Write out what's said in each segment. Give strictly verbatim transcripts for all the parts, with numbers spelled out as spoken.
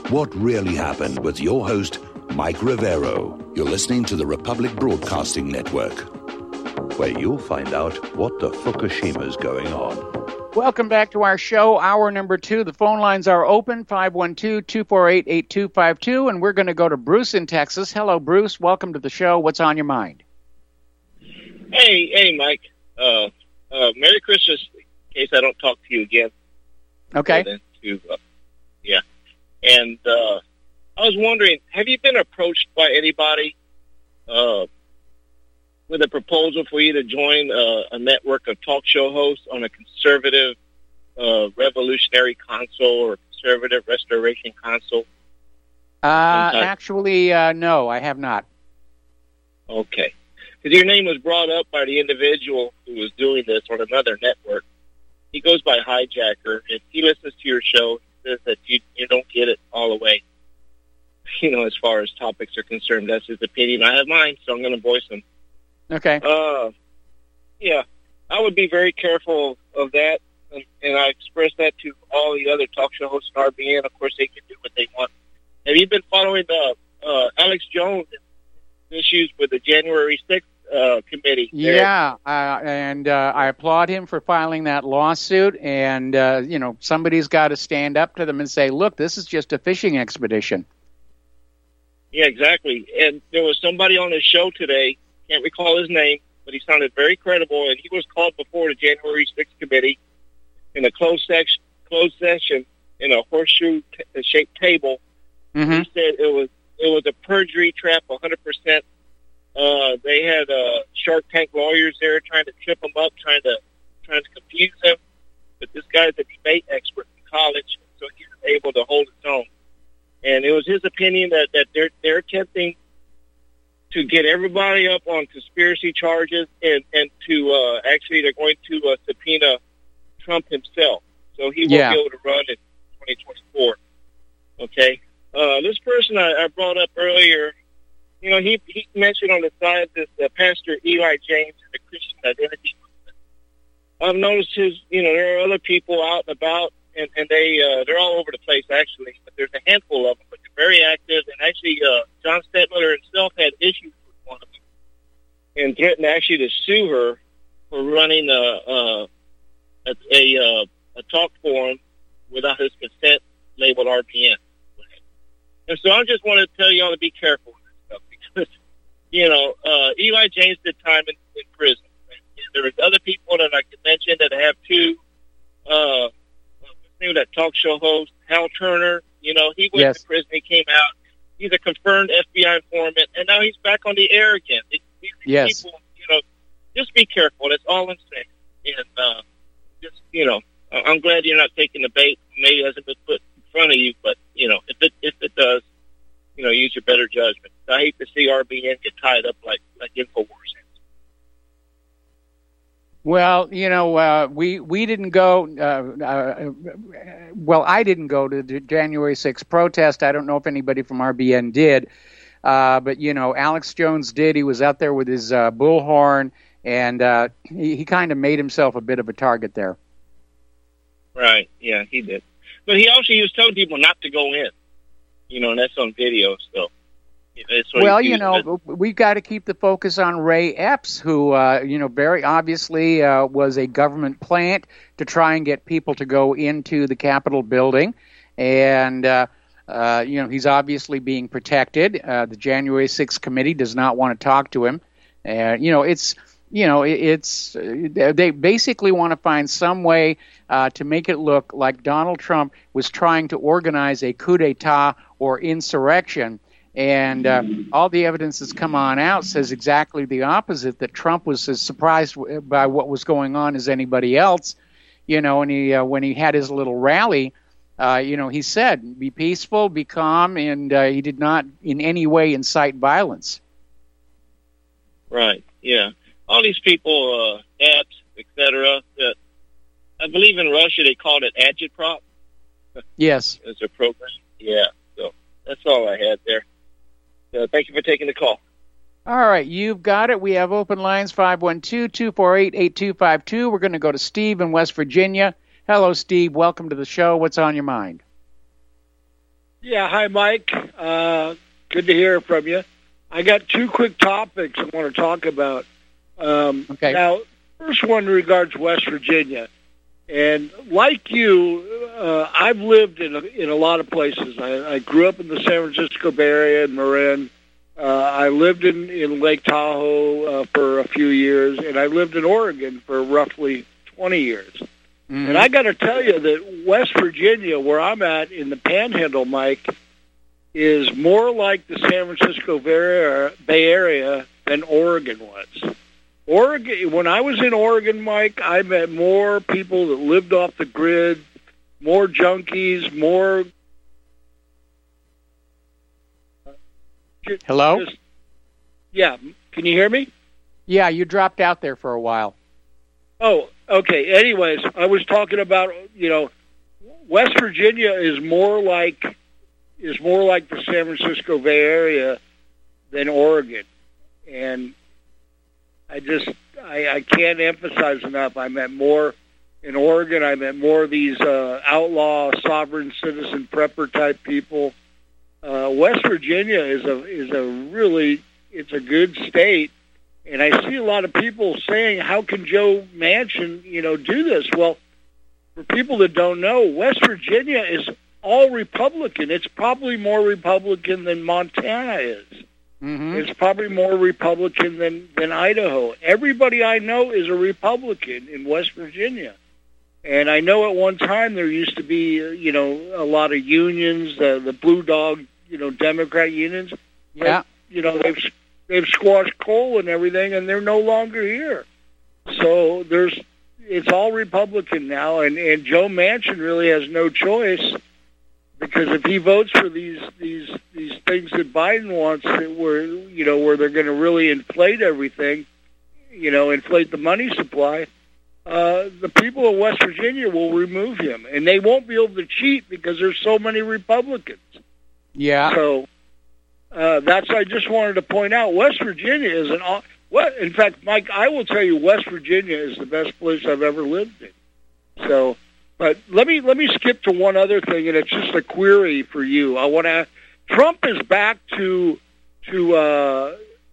What Really Happened with your host, Mike Rivero. You're listening to the Republic Broadcasting Network, where you'll find out what the Fukushima's going on. Welcome back to our show, hour number two. The phone lines are open, five one two, two four eight, eight two five two, and we're going to go to Bruce in Texas. Hello, Bruce. Welcome to the show. What's on your mind? Hey, hey, Mike. Uh, uh, Merry Christmas, in case I don't talk to you again. Okay. To, uh, yeah. And uh, I was wondering, have you been approached by anybody uh, with a proposal for you to join uh, a network of talk show hosts on a conservative uh, revolutionary console or conservative restoration console? Uh, actually, uh, no, I have not. Okay. Because your name was brought up by the individual who was doing this on another network. He goes by Hijacker, and he listens to your show. He says that you, you don't get it all the way, you know, as far as topics are concerned. That's his opinion. I have mine, so I'm going to voice them. Okay. Uh, yeah, I would be very careful of that, and, and I express that to all the other talk show hosts in R B N. Of course, they can do what they want. Have you been following the uh, Alex Jones issues with the January sixth uh, committee? Yeah, uh, and uh, I applaud him for filing that lawsuit, and, uh, you know, somebody's got to stand up to them and say, look, this is just a fishing expedition. Yeah, exactly. And there was somebody on his show today, can't recall his name, but he sounded very credible, and he was called before the January sixth committee in a closed, section, closed session in a horseshoe-shaped table. Mm-hmm. He said it was it was a perjury trap, one hundred percent. Uh, they had uh, Shark Tank lawyers there trying to trip him up, trying to trying to confuse him. But this guy's a debate expert in college, so he was able to hold his own. And it was his opinion that, that they're they're attempting to get everybody up on conspiracy charges, and, and to uh, actually they're going to uh, subpoena Trump himself. So he won't yeah. be able to run in twenty twenty-four. Okay? Uh, this person I, I brought up earlier, you know, he, he mentioned on the side this uh, Pastor Eli James and the Christian Identity Movement. I've noticed his, you know, there are other people out and about, and, and they, uh, they're all over the place, actually, but there's a handful of them, but they're very active, and actually uh, John Stettler himself had issues with one of them and threatened actually to sue her for running a, a, a, a, uh, a talk forum without his consent labeled R P N. And so I just wanted to tell you all to be careful with this stuff because, you know, uh, Eli James did time in, in prison. And there was other people that I could mention that have two, uh, what's the name of that talk show host, Hal Turner. You know, he went yes. to prison, he came out. He's a confirmed F B I informant, and now he's back on the air again. It, these yes. people, you know, just be careful. That's all I'm saying. And uh, just, you know, I'm glad you're not taking the bait. Maybe it hasn't been put in front of you, but, you know, if it if it does, you know, use your better judgment. I hate to see R B N get tied up like, like InfoWars is. Well, you know, uh, we we didn't go. Uh, uh, well, I didn't go to the January sixth protest. I don't know if anybody from R B N did, uh, but you know, Alex Jones did. He was out there with his uh, bullhorn, and uh, he, he kind of made himself a bit of a target there. Right. Yeah, he did. But he also he was telling people not to go in. You know, and that's on video still. Well, you know, we've got to keep the focus on Ray Epps, who, uh, you know, very obviously uh, was a government plant to try and get people to go into the Capitol building. And, uh, uh, you know, he's obviously being protected. Uh, the January sixth committee does not want to talk to him. Uh, you know, it's, you know, it, it's, they basically want to find some way uh, to make it look like Donald Trump was trying to organize a coup d'etat or insurrection. And uh, all the evidence that's come on out says exactly the opposite, that Trump was as surprised by what was going on as anybody else. You know, and he, uh, when he had his little rally, uh, you know, he said, be peaceful, be calm, and uh, he did not in any way incite violence. Right, yeah. All these people, uh, apps, et cetera, that I believe in Russia they called it agitprop. Yes. As a program. Yeah, so that's all I had there. Uh, thank you for taking the call. All right, you've got it. We have open lines, five one two, two four eight, eight two five two. We're going to go to Steve in West Virginia. Hello, Steve. Welcome to the show. What's on your mind? Yeah, hi, Mike. Uh, good to hear from you. I got two quick topics I want to talk about. Um, okay. Now, first one regards West Virginia. And like you, uh, I've lived in a, in a lot of places. I, I grew up in the San Francisco Bay Area in Marin. Uh, I lived in, in Lake Tahoe uh, for a few years, and I lived in Oregon for roughly twenty years. Mm-hmm. And I got to tell you that West Virginia, where I'm at in the Panhandle, Mike, is more like the San Francisco Bay Area than Oregon was. Oregon, when I was in Oregon, Mike, I met more people that lived off the grid, more junkies, more. Hello? Just, yeah, can you hear me? Yeah, you dropped out there for a while. Oh, okay. Anyways, I was talking about, you know, West Virginia is more like is more like the San Francisco Bay Area than Oregon, and I just I, I can't emphasize enough. I met more in Oregon. I met more of these uh, outlaw sovereign citizen prepper type people. Uh, West Virginia is a is a really it's a good state. And I see a lot of people saying, how can Joe Manchin, you know, do this? Well, for people that don't know, West Virginia is all Republican. It's probably more Republican than Montana is. Mm-hmm. It's probably more Republican than, than Idaho. Everybody I know is a Republican in West Virginia. And I know at one time there used to be, you know, a lot of unions, uh, the Blue Dog, you know, Democrat unions. Yeah. But, you know, they've... They've squashed coal and everything, and they're no longer here. So there's, it's all Republican now, and, and Joe Manchin really has no choice, because if he votes for these these these things that Biden wants, where you know where they're going to really inflate everything, you know, inflate the money supply, uh, the people of West Virginia will remove him, and they won't be able to cheat because there's so many Republicans. Yeah. So. Uh, that's I just wanted to point out. West Virginia is an what? In fact, Mike, I will tell you, West Virginia is the best place I've ever lived in. So, but let me let me skip to one other thing, and it's just a query for you. I want to. Trump is back to to uh,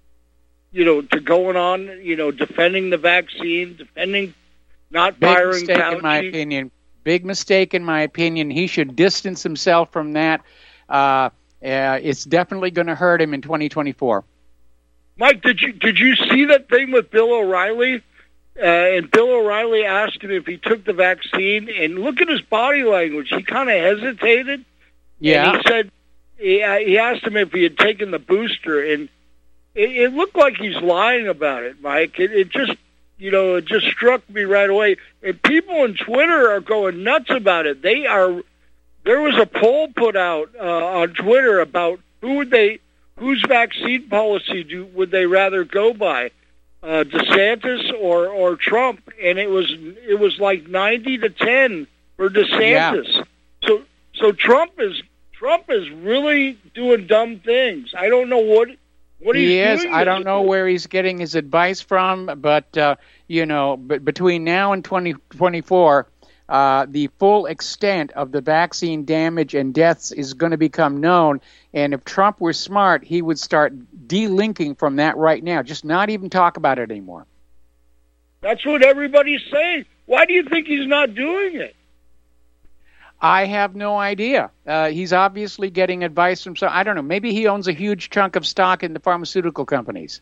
you know to going on, you know, defending the vaccine, defending not Big firing mistake Fauci. In my opinion. Big mistake in my opinion. He should distance himself from that. Uh, Uh, it's definitely going to hurt him in twenty twenty-four. Mike, did you did you see that thing with Bill O'Reilly? Uh, and Bill O'Reilly asked him if he took the vaccine, and look at his body language. He kind of hesitated. Yeah. And he said he, he asked him if he had taken the booster, and it, it looked like he's lying about it, Mike. It, it just you know it just struck me right away. And people on Twitter are going nuts about it. They are. There was a poll put out uh, on Twitter about who would they, whose vaccine policy do would they rather go by, uh, DeSantis or, or Trump, and it was it was like ninety to ten for DeSantis. Yeah. So so Trump is Trump is really doing dumb things. I don't know what what he he's is. doing. I don't know where he's getting his advice from, but uh, you know, but between now and twenty twenty-four. Uh, the full extent of the vaccine damage and deaths is going to become known. And if Trump were smart, he would start delinking from that right now, just not even talk about it anymore. That's what everybody's saying. Why do you think he's not doing it? I have no idea. Uh, he's obviously getting advice from some, I don't know, maybe he owns a huge chunk of stock in the pharmaceutical companies.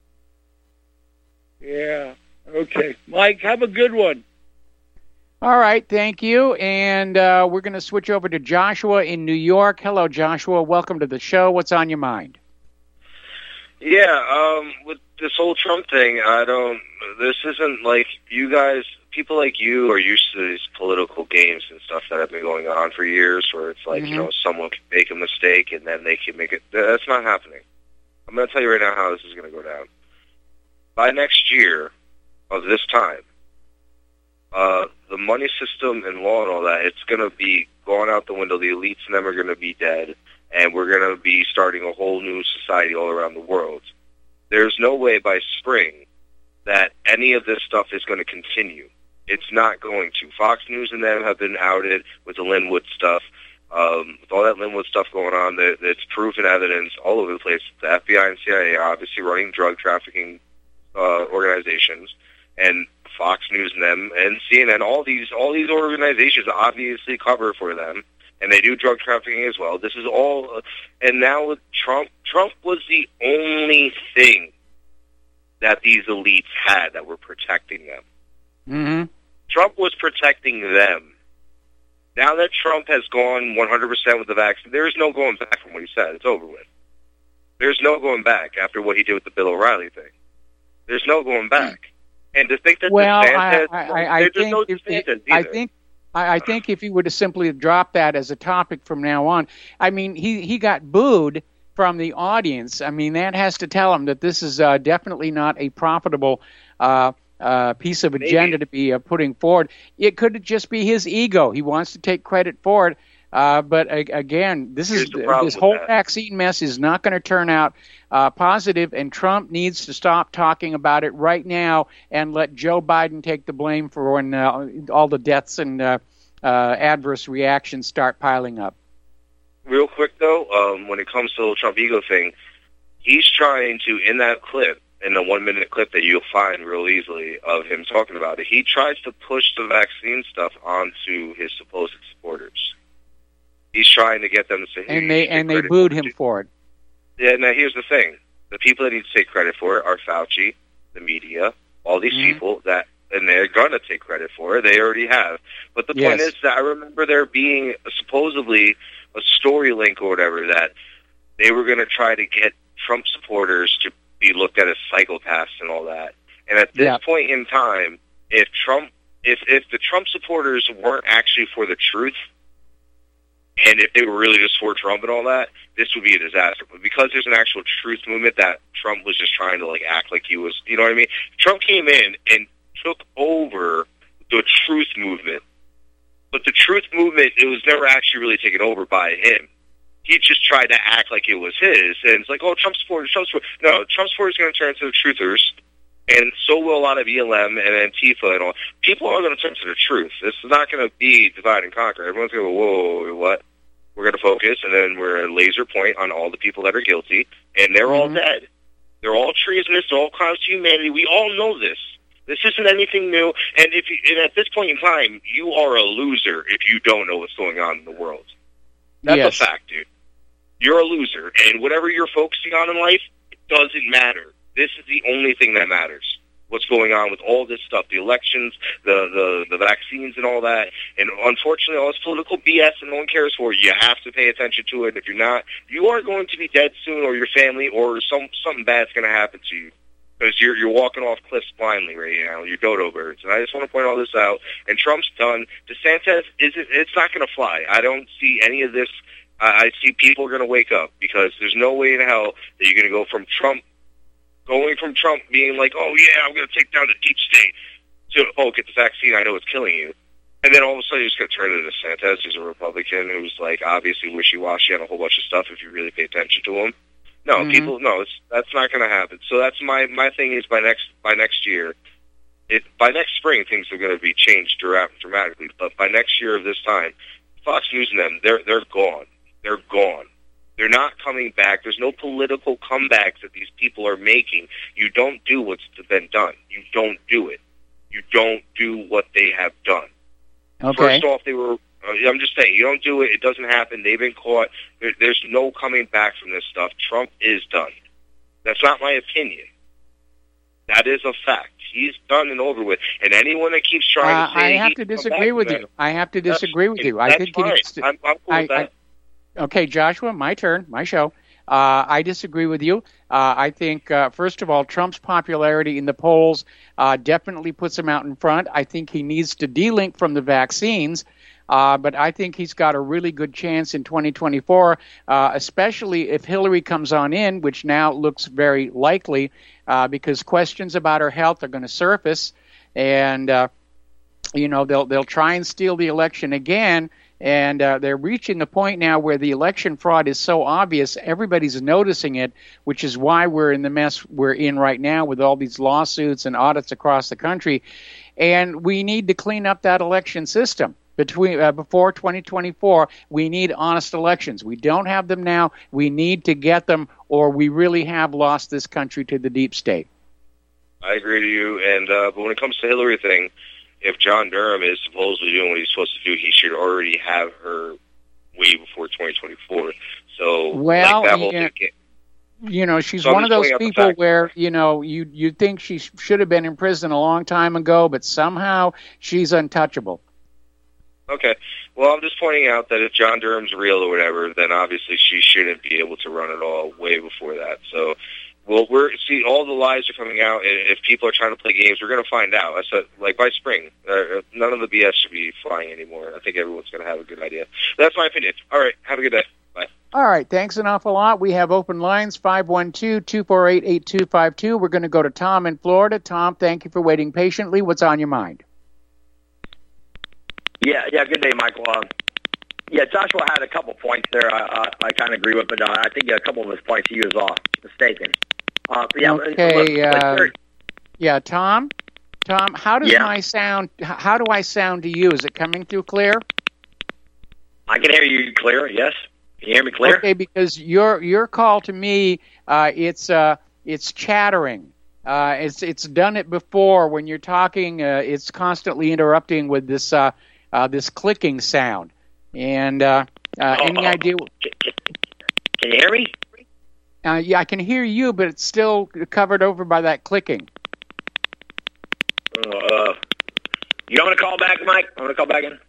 Yeah. Okay. Mike, have a good one. All right, thank you. And uh, we're going to switch over to Joshua in New York. Hello, Joshua. Welcome to the show. What's on your mind? Yeah, um, with this whole Trump thing, I don't, this isn't like you guys, people like you are used to these political games and stuff that have been going on for years where it's like, mm-hmm. you know, someone can make a mistake and then they can make it. That's not happening. I'm going to tell you right now how this is going to go down. By next year of this time, uh, the money system and law and all that, it's going to be going out the window. The elites and them are going to be dead, and we're going to be starting a whole new society all around the world. There's no way by spring that any of this stuff is going to continue. It's not going to. Fox News and them have been outed with the Linwood stuff. Um, with all that Linwood stuff going on, that, that's proven evidence all over the place. The F B I and C I A are obviously running drug trafficking uh, organizations, and Fox News and them and C N N, all these all these organizations obviously cover for them, and they do drug trafficking as well. This is all, uh, and now with Trump, Trump was the only thing that these elites had that were protecting them. Mm-hmm. Trump was protecting them. Now that Trump has gone one hundred percent with the vaccine, there is no going back from what he said. It's over with. There's no going back after what he did with the Bill O'Reilly thing. There's no going back. And to think that well, DeSantis, I, I, I, think no if, DeSantis I think I, I think if he would have simply dropped that as a topic from now on, I mean, he, he got booed from the audience. I mean, that has to tell him that this is uh, definitely not a profitable uh, uh, piece of agenda Maybe. to be uh, putting forward. It could just be his ego. He wants to take credit for it. Uh, but uh, again, this Here's is the this whole that. vaccine mess is not going to turn out uh, positive, and Trump needs to stop talking about it right now and let Joe Biden take the blame for when uh, all the deaths and uh, uh, adverse reactions start piling up. Real quick, though, um, when it comes to the Trump ego thing, he's trying to, in that clip, in the one-minute clip that you'll find real easily of him talking about it, he tries to push the vaccine stuff onto his supposed supporters. He's trying to get them to say, hey, and they and they booed him for it. Yeah. Now here's the thing: the people that need to take credit for it are Fauci, the media, all these mm-hmm. people that, and they're gonna take credit for it. They already have. But the yes. point is that I remember there being a, supposedly a story link or whatever that they were gonna try to get Trump supporters to be looked at as psychopaths and all that. And at this yeah. point in time, if Trump, if if the Trump supporters weren't actually for the truth, and if they were really just for Trump and all that, this would be a disaster. But because there's an actual truth movement that Trump was just trying to like act like he was, you know what I mean? Trump came in and took over the truth movement. But the truth movement, it was never actually really taken over by him. He just tried to act like it was his. And it's like, oh, Trump supporters, Trump supporters. No, Trump supporters are going to turn into the truthers. And so will a lot of E L M and Antifa and all. People are going to turn to the truth. This is not going to be divide and conquer. Everyone's going to go, whoa, whoa, what? We're going to focus, and then we're a laser point on all the people that are guilty, and they're mm-hmm. all dead. They're all treasonous. They're all crimes to humanity. We all know this. This isn't anything new. And if you, and at this point in time, you are a loser if you don't know what's going on in the world. That's yes. a fact, dude. You're a loser, and whatever you're focusing on in life, it doesn't matter. This is the only thing that matters. What's going on with all this stuff, the elections, the, the, the vaccines and all that. And unfortunately, all this political B S and no one cares for. You have to pay attention to it. If you're not, you are going to be dead soon, or your family, or some something bad's going to happen to you. Because you're, you're walking off cliffs blindly right now. You're dodo birds. And I just want to point all this out. And Trump's done. DeSantis, isn't, it's not going to fly. I don't see any of this. I, I see people are going to wake up, because there's no way in hell that you're going to go from Trump Going from Trump being like, oh, yeah, I'm going to take down the deep state, to, oh, get the vaccine, I know it's killing you. And then all of a sudden you're just going to turn to DeSantis, who's a Republican, who's like obviously wishy-washy on a whole bunch of stuff if you really pay attention to him. No, mm-hmm. people, no, it's, that's not going to happen. So that's my, my thing is by next by next year, it, by next spring, things are going to be changed dramatically. But by next year of this time, Fox News and them, they're they're gone. They're gone. They're not coming back. There's no political comebacks that these people are making. You don't do what's been done. You don't do it. You don't do what they have done. Okay. First off, they were, uh, I'm just saying, you don't do it. It doesn't happen. They've been caught. There, there's no coming back from this stuff. Trump is done. That's not my opinion. That is a fact. He's done and over with. And anyone that keeps trying uh, to say... I have to disagree with you. I have to disagree with you. I think fine. he needs to, I'm, I'm cool I, with that. I, Okay, Joshua, my turn, my show. Uh, I disagree with you. Uh, I think, uh, first of all, Trump's popularity in the polls uh, definitely puts him out in front. I think he needs to delink from the vaccines, uh, but I think he's got a really good chance in twenty twenty-four, uh, especially if Hillary comes on in, which now looks very likely, uh, because questions about her health are going to surface, and uh, you know they'll they'll try and steal the election again. And uh, they're reaching the point now where the election fraud is so obvious, everybody's noticing it, which is why we're in the mess we're in right now with all these lawsuits and audits across the country. And we need to clean up that election system. between uh, before twenty twenty-four. We need honest elections. We don't have them now. We need to get them, or we really have lost this country to the deep state. I agree to you. And uh, but when it comes to Hillary thing, if John Durham is supposedly doing what he's supposed to do, he should already have her way before twenty twenty-four. So, well, like that whole yeah. thing. You know, she's so one of those people where, you know, you you think she sh- should have been in prison a long time ago, but somehow she's untouchable. Okay. Well, I'm just pointing out that if John Durham's real or whatever, then obviously she shouldn't be able to run at all way before that. So, well, we're see all the lies are coming out, and if people are trying to play games, we're going to find out. I said, like by spring, uh, none of the B S should be flying anymore. I think everyone's going to have a good idea. That's my opinion. All right. Have a good day. Bye. All right, thanks an awful lot. We have open lines, five one two, two four eight, eight two five two. We're going to go to Tom in Florida. Tom, thank you for waiting patiently. What's on your mind? Yeah, yeah, good day, Michael. Uh, yeah, Joshua had a couple points there I, I, I kind of agree with, but uh, I think a couple of his points he was uh, mistaken. Uh, yeah, okay, look, uh, yeah, Tom? Tom, how does yeah. my sound, how do I sound to you? Is it coming through clear? I can hear you clear, yes. Can you hear me clear? Okay, because your your call to me, uh, it's uh, it's chattering. Uh, it's it's done it before when you're talking. Uh, it's constantly interrupting with this uh, uh, this clicking sound. And uh, uh, oh, any oh, idea? Can, can you hear me? Uh, yeah, I can hear you, but it's still covered over by that clicking. Uh, you want me to call back, Mike? I'm going to call back in.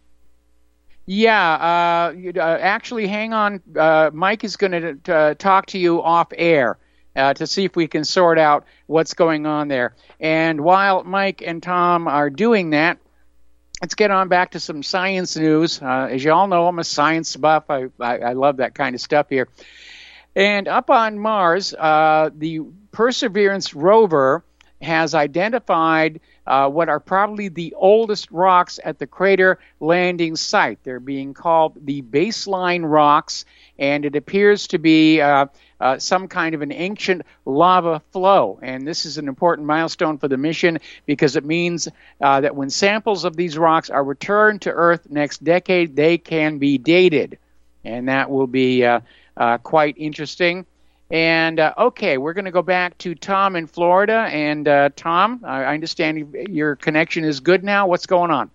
Yeah, uh, uh, actually, hang on. Uh, Mike is going to uh, talk to you off air uh, to see if we can sort out what's going on there. And while Mike and Tom are doing that, let's get on back to some science news. Uh, as you all know, I'm a science buff. I, I, I love that kind of stuff here. And up on Mars, uh, the Perseverance rover has identified uh, what are probably the oldest rocks at the crater landing site. They're being called the baseline rocks, and it appears to be uh, uh, some kind of an ancient lava flow. And this is an important milestone for the mission because it means uh, that when samples of these rocks are returned to Earth next decade, they can be dated. And that will be uh, uh, quite interesting. And, uh, okay, we're going to go back to Tom in Florida. And, uh, Tom, I understand your connection is good now. What's going on?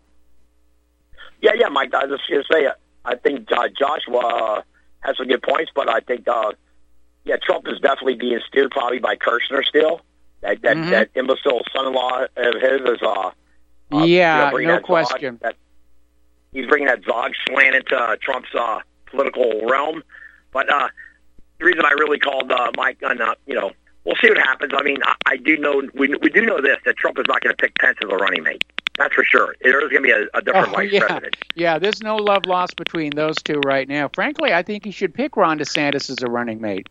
Yeah, yeah, Mike, I was just going to say, I think uh, Joshua uh, has some good points, but I think, uh, yeah, Trump is definitely being steered probably by Kirshner still. That that, mm-hmm. that imbecile son-in-law of his is, uh, uh yeah, you know, no question. Zog, that, he's bringing that Zog slant into uh, Trump's uh, political realm. But, uh, the reason I really called uh, Mike, on, uh, you know, we'll see what happens. I mean, I, I do know we we do know this that Trump is not going to pick Pence as a running mate. That's for sure. There is going to be a, a different oh, vice yeah. president. Yeah, there's no love lost between those two right now. Frankly, I think he should pick Ron DeSantis as a running mate.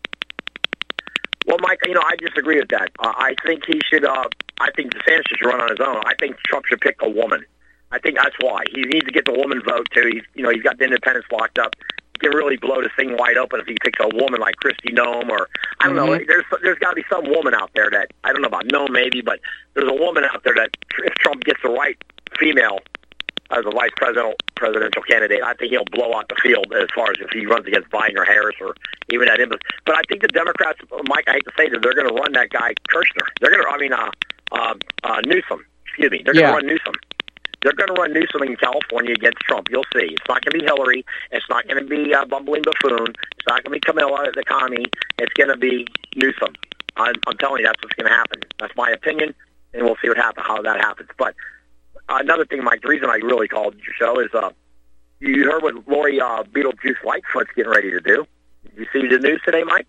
Well, Mike, you know, I disagree with that. Uh, I think he should. Uh, I think DeSantis should run on his own. I think Trump should pick a woman. I think that's why he needs to get the woman vote too. He's, you know, he's got the independents locked up. He can really blow this thing wide open if he picks a woman like Kristi Noem or I don't mm-hmm. know. There's there's got to be some woman out there that I don't know about Noem maybe, but there's a woman out there that if Trump gets the right female as a vice presidential presidential candidate, I think he'll blow out the field as far as if he runs against Biden or Harris or even that. But I think the Democrats, Mike, I hate to say that they're going to run that guy Kirshner. They're going to, I mean, uh, uh, uh, Newsom. Excuse me. They're going to yeah. run Newsom. They're going to run Newsom in California against Trump. You'll see. It's not going to be Hillary. It's not going to be uh, bumbling buffoon. It's not going to be Camilla, the commie. It's going to be Newsom. I'm, I'm telling you, that's what's going to happen. That's my opinion, and we'll see what happens, how that happens. But another thing, Mike, the reason I really called your show is uh, you heard what Lori uh, Beetlejuice Lightfoot's getting ready to do. Did you see the news today, Mike?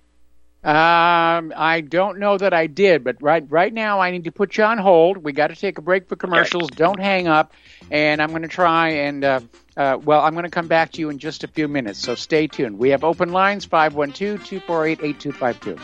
Um, I don't know that I did, but right right now I need to put you on hold. We got to take a break for commercials. Okay. Don't hang up, and I'm going to try and uh, uh, well, I'm going to come back to you in just a few minutes. So stay tuned. We have open lines five one two, two four eight, eight two five two.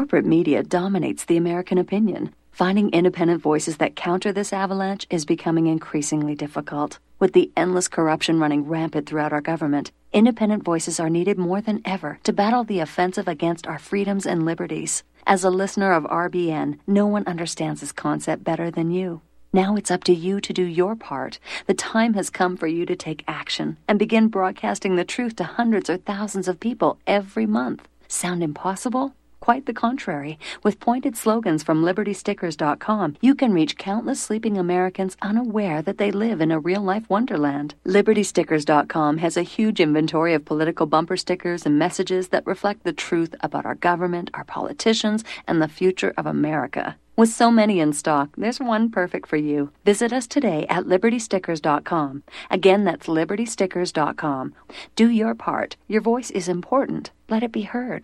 corporate media dominates the American opinion. Finding independent voices that counter this avalanche is becoming increasingly difficult. With the endless corruption running rampant throughout our government, independent voices are needed more than ever to battle the offensive against our freedoms and liberties. As a listener of R B N, no one understands this concept better than you. Now it's up to you to do your part. The time has come for you to take action and begin broadcasting the truth to hundreds or thousands of people every month. Sound impossible? Quite the contrary. With pointed slogans from Liberty Stickers dot com, you can reach countless sleeping Americans unaware that they live in a real-life wonderland. Liberty Stickers dot com has a huge inventory of political bumper stickers and messages that reflect the truth about our government, our politicians, and the future of America. With so many in stock, there's one perfect for you. Visit us today at Liberty Stickers dot com. Again, that's Liberty Stickers dot com. Do your part. Your voice is important. Let it be heard.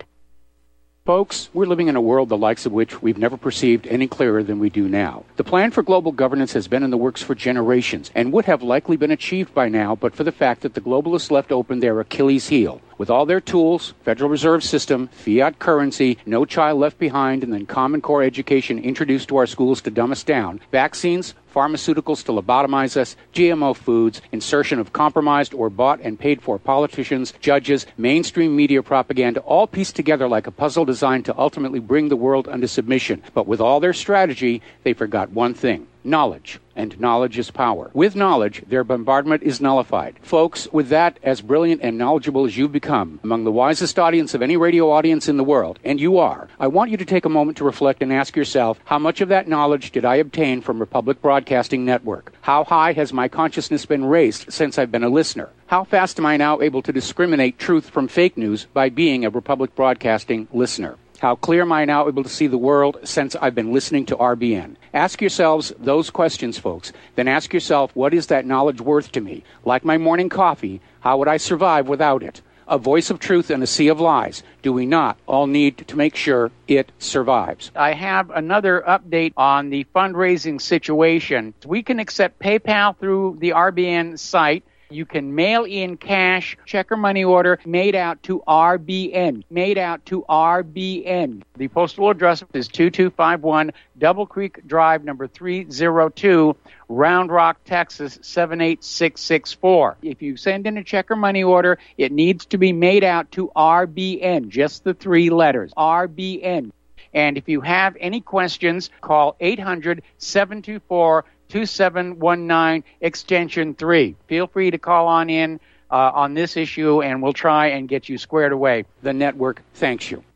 Folks, we're living in a world the likes of which we've never perceived any clearer than we do now. The plan for global governance has been in the works for generations and would have likely been achieved by now but for the fact that the globalists left open their Achilles heel. With all their tools, Federal Reserve System, fiat currency, no child left behind, and then Common Core education introduced to our schools to dumb us down, vaccines, pharmaceuticals to lobotomize us, G M O foods, insertion of compromised or bought and paid for politicians, judges, mainstream media propaganda, all pieced together like a puzzle designed to ultimately bring the world under submission. But with all their strategy, they forgot one thing. Knowledge. And knowledge is power. With knowledge, their bombardment is nullified. Folks, with that, as brilliant and knowledgeable as you've become, among the wisest audience of any radio audience in the world, and you are, I want you to take a moment to reflect and ask yourself, how much of that knowledge did I obtain from Republic Broadcasting Network? How high has my consciousness been raised since I've been a listener? How fast am I now able to discriminate truth from fake news by being a Republic Broadcasting listener? How clear am I now able to see the world since I've been listening to R B N? Ask yourselves those questions, folks. Then ask yourself, what is that knowledge worth to me? Like my morning coffee, how would I survive without it? A voice of truth in a sea of lies. Do we not all need to make sure it survives? I have another update on the fundraising situation. We can accept PayPal through the R B N site. You can mail in cash, check or money order made out to R B N, made out to R B N. The postal address is two two five one Double Creek Drive, number three oh two, Round Rock, Texas, seven eight six six four. If you send in a check or money order, it needs to be made out to R B N, just the three letters, R B N. And if you have any questions, call eight hundred, seven two four, two seven one nine, extension three. Feel free to call on in uh, on this issue, and we'll try and get you squared away. The network thanks you.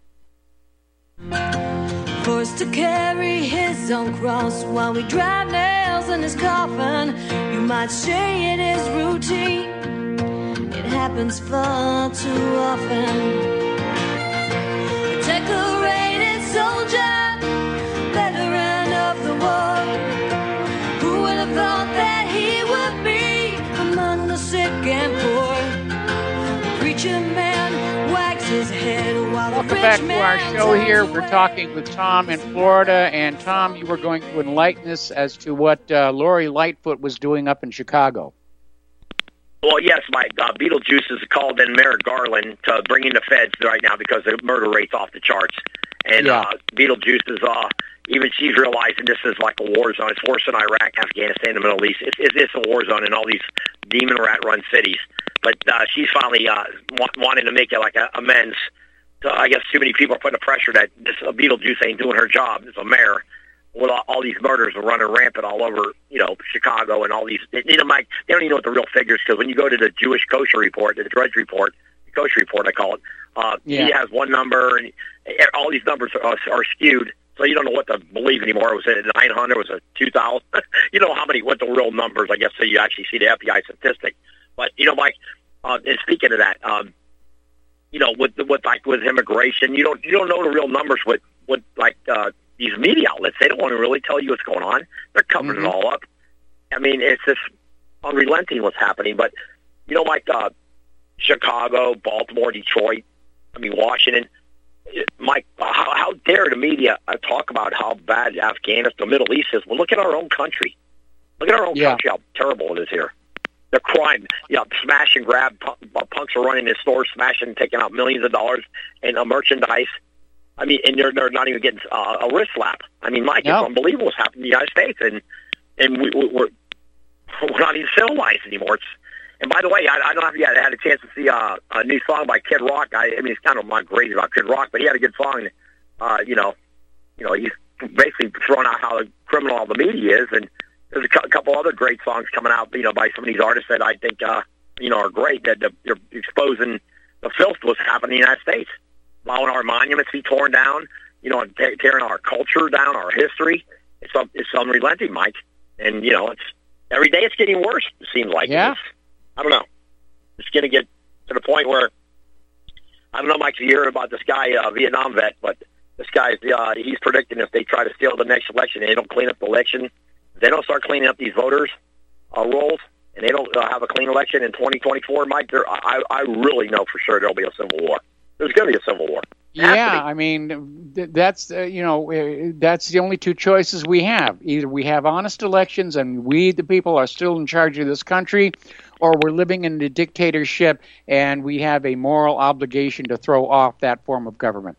Forced to carry his own cross while we drive nails in his coffin. You might say it is routine. It happens far too often. A decorated soldier, veteran of the war. Who would have thought that he would be among the sick and poor? The preacher man wags his head while the Welcome rich back to man our show turns here. We're away. talking with Tom in Florida. And Tom, you were going to enlighten us as to what uh, Lori Lightfoot was doing up in Chicago. Well, yes, Mike. Uh, Beetlejuice has called in Merrick Garland to bring in the feds right now because the murder rate's off the charts. And Yeah. uh, Beetlejuice is, uh, even she's realizing this is like a war zone. It's worse than Iraq, Afghanistan, the Middle East. It's, it's, it's a war zone in all these demon rat-run cities. But uh, she's finally uh, wa- wanting to make it like a amends. So I guess too many people are putting the pressure that this uh, Beetlejuice ain't doing her job as a mayor. With all, all these murders are running rampant all over, you know, Chicago and all these. You know, Mike, they don't even know what the real figures, because when you go to the Jewish kosher report, the Drudge report, the kosher report, I call it, uh, Yeah. he has one number, and all these numbers are, are skewed. So you don't know what to believe anymore. Was it nine hundred? Was it two thousand? You know how many, what the real numbers, I guess, so you actually see the F B I statistic. But, you know, Mike, uh, and speaking of that, um, you know, with, with like with immigration, you don't you don't know the real numbers with, with like uh, these media outlets. They don't want to really tell you what's going on. They're covering Mm-hmm. it all up. I mean, it's just unrelenting what's happening. But, you know, like uh, Chicago, Baltimore, Detroit, I mean, Washington, Mike, how, how dare the media uh, talk about how bad Afghanistan, the Middle East is? Well, look at our own country. Look at our own Yeah. country, how terrible it is here. The crime, you know, smash and grab, punks are running in stores, smashing, taking out millions of dollars in uh, merchandise. I mean, and they're, they're not even getting uh, a wrist slap. I mean, Mike, no. it's unbelievable what's happened in the United States, and and we, we're we're not even civilized anymore. It's, and by the way, I, I don't know if you had, had a chance to see uh, a new song by Kid Rock. I, I mean, it's kind of not crazy about Kid Rock, but he had a good song. Uh, you know, you know, he's basically throwing out how criminal all the media is, and there's a, cu- a couple other great songs coming out, you know, by some of these artists that I think, uh, you know, are great, that they're exposing the filth what's happening in the United States, allowing our monuments to be torn down, you know, and t- tearing our culture down, our history. It's um, it's unrelenting, Mike, and you know, it's every day it's getting worse. It seems like yeah. It's, I don't know. It's going to get to the point where I don't know, Mike. You hear about this guy, uh, Vietnam vet, but this guy's uh, he's predicting if they try to steal the next election, and they don't clean up the election, if they don't start cleaning up these voters' uh, rolls, and they don't uh, have a clean election in twenty twenty-four, Mike. I I really know for sure there'll be a civil war. There's going to be a civil war. Yeah, I mean, that's, uh, you know, uh, that's the only two choices we have. Either we have honest elections and we, the people, are still in charge of this country, or we're living in a dictatorship and we have a moral obligation to throw off that form of government.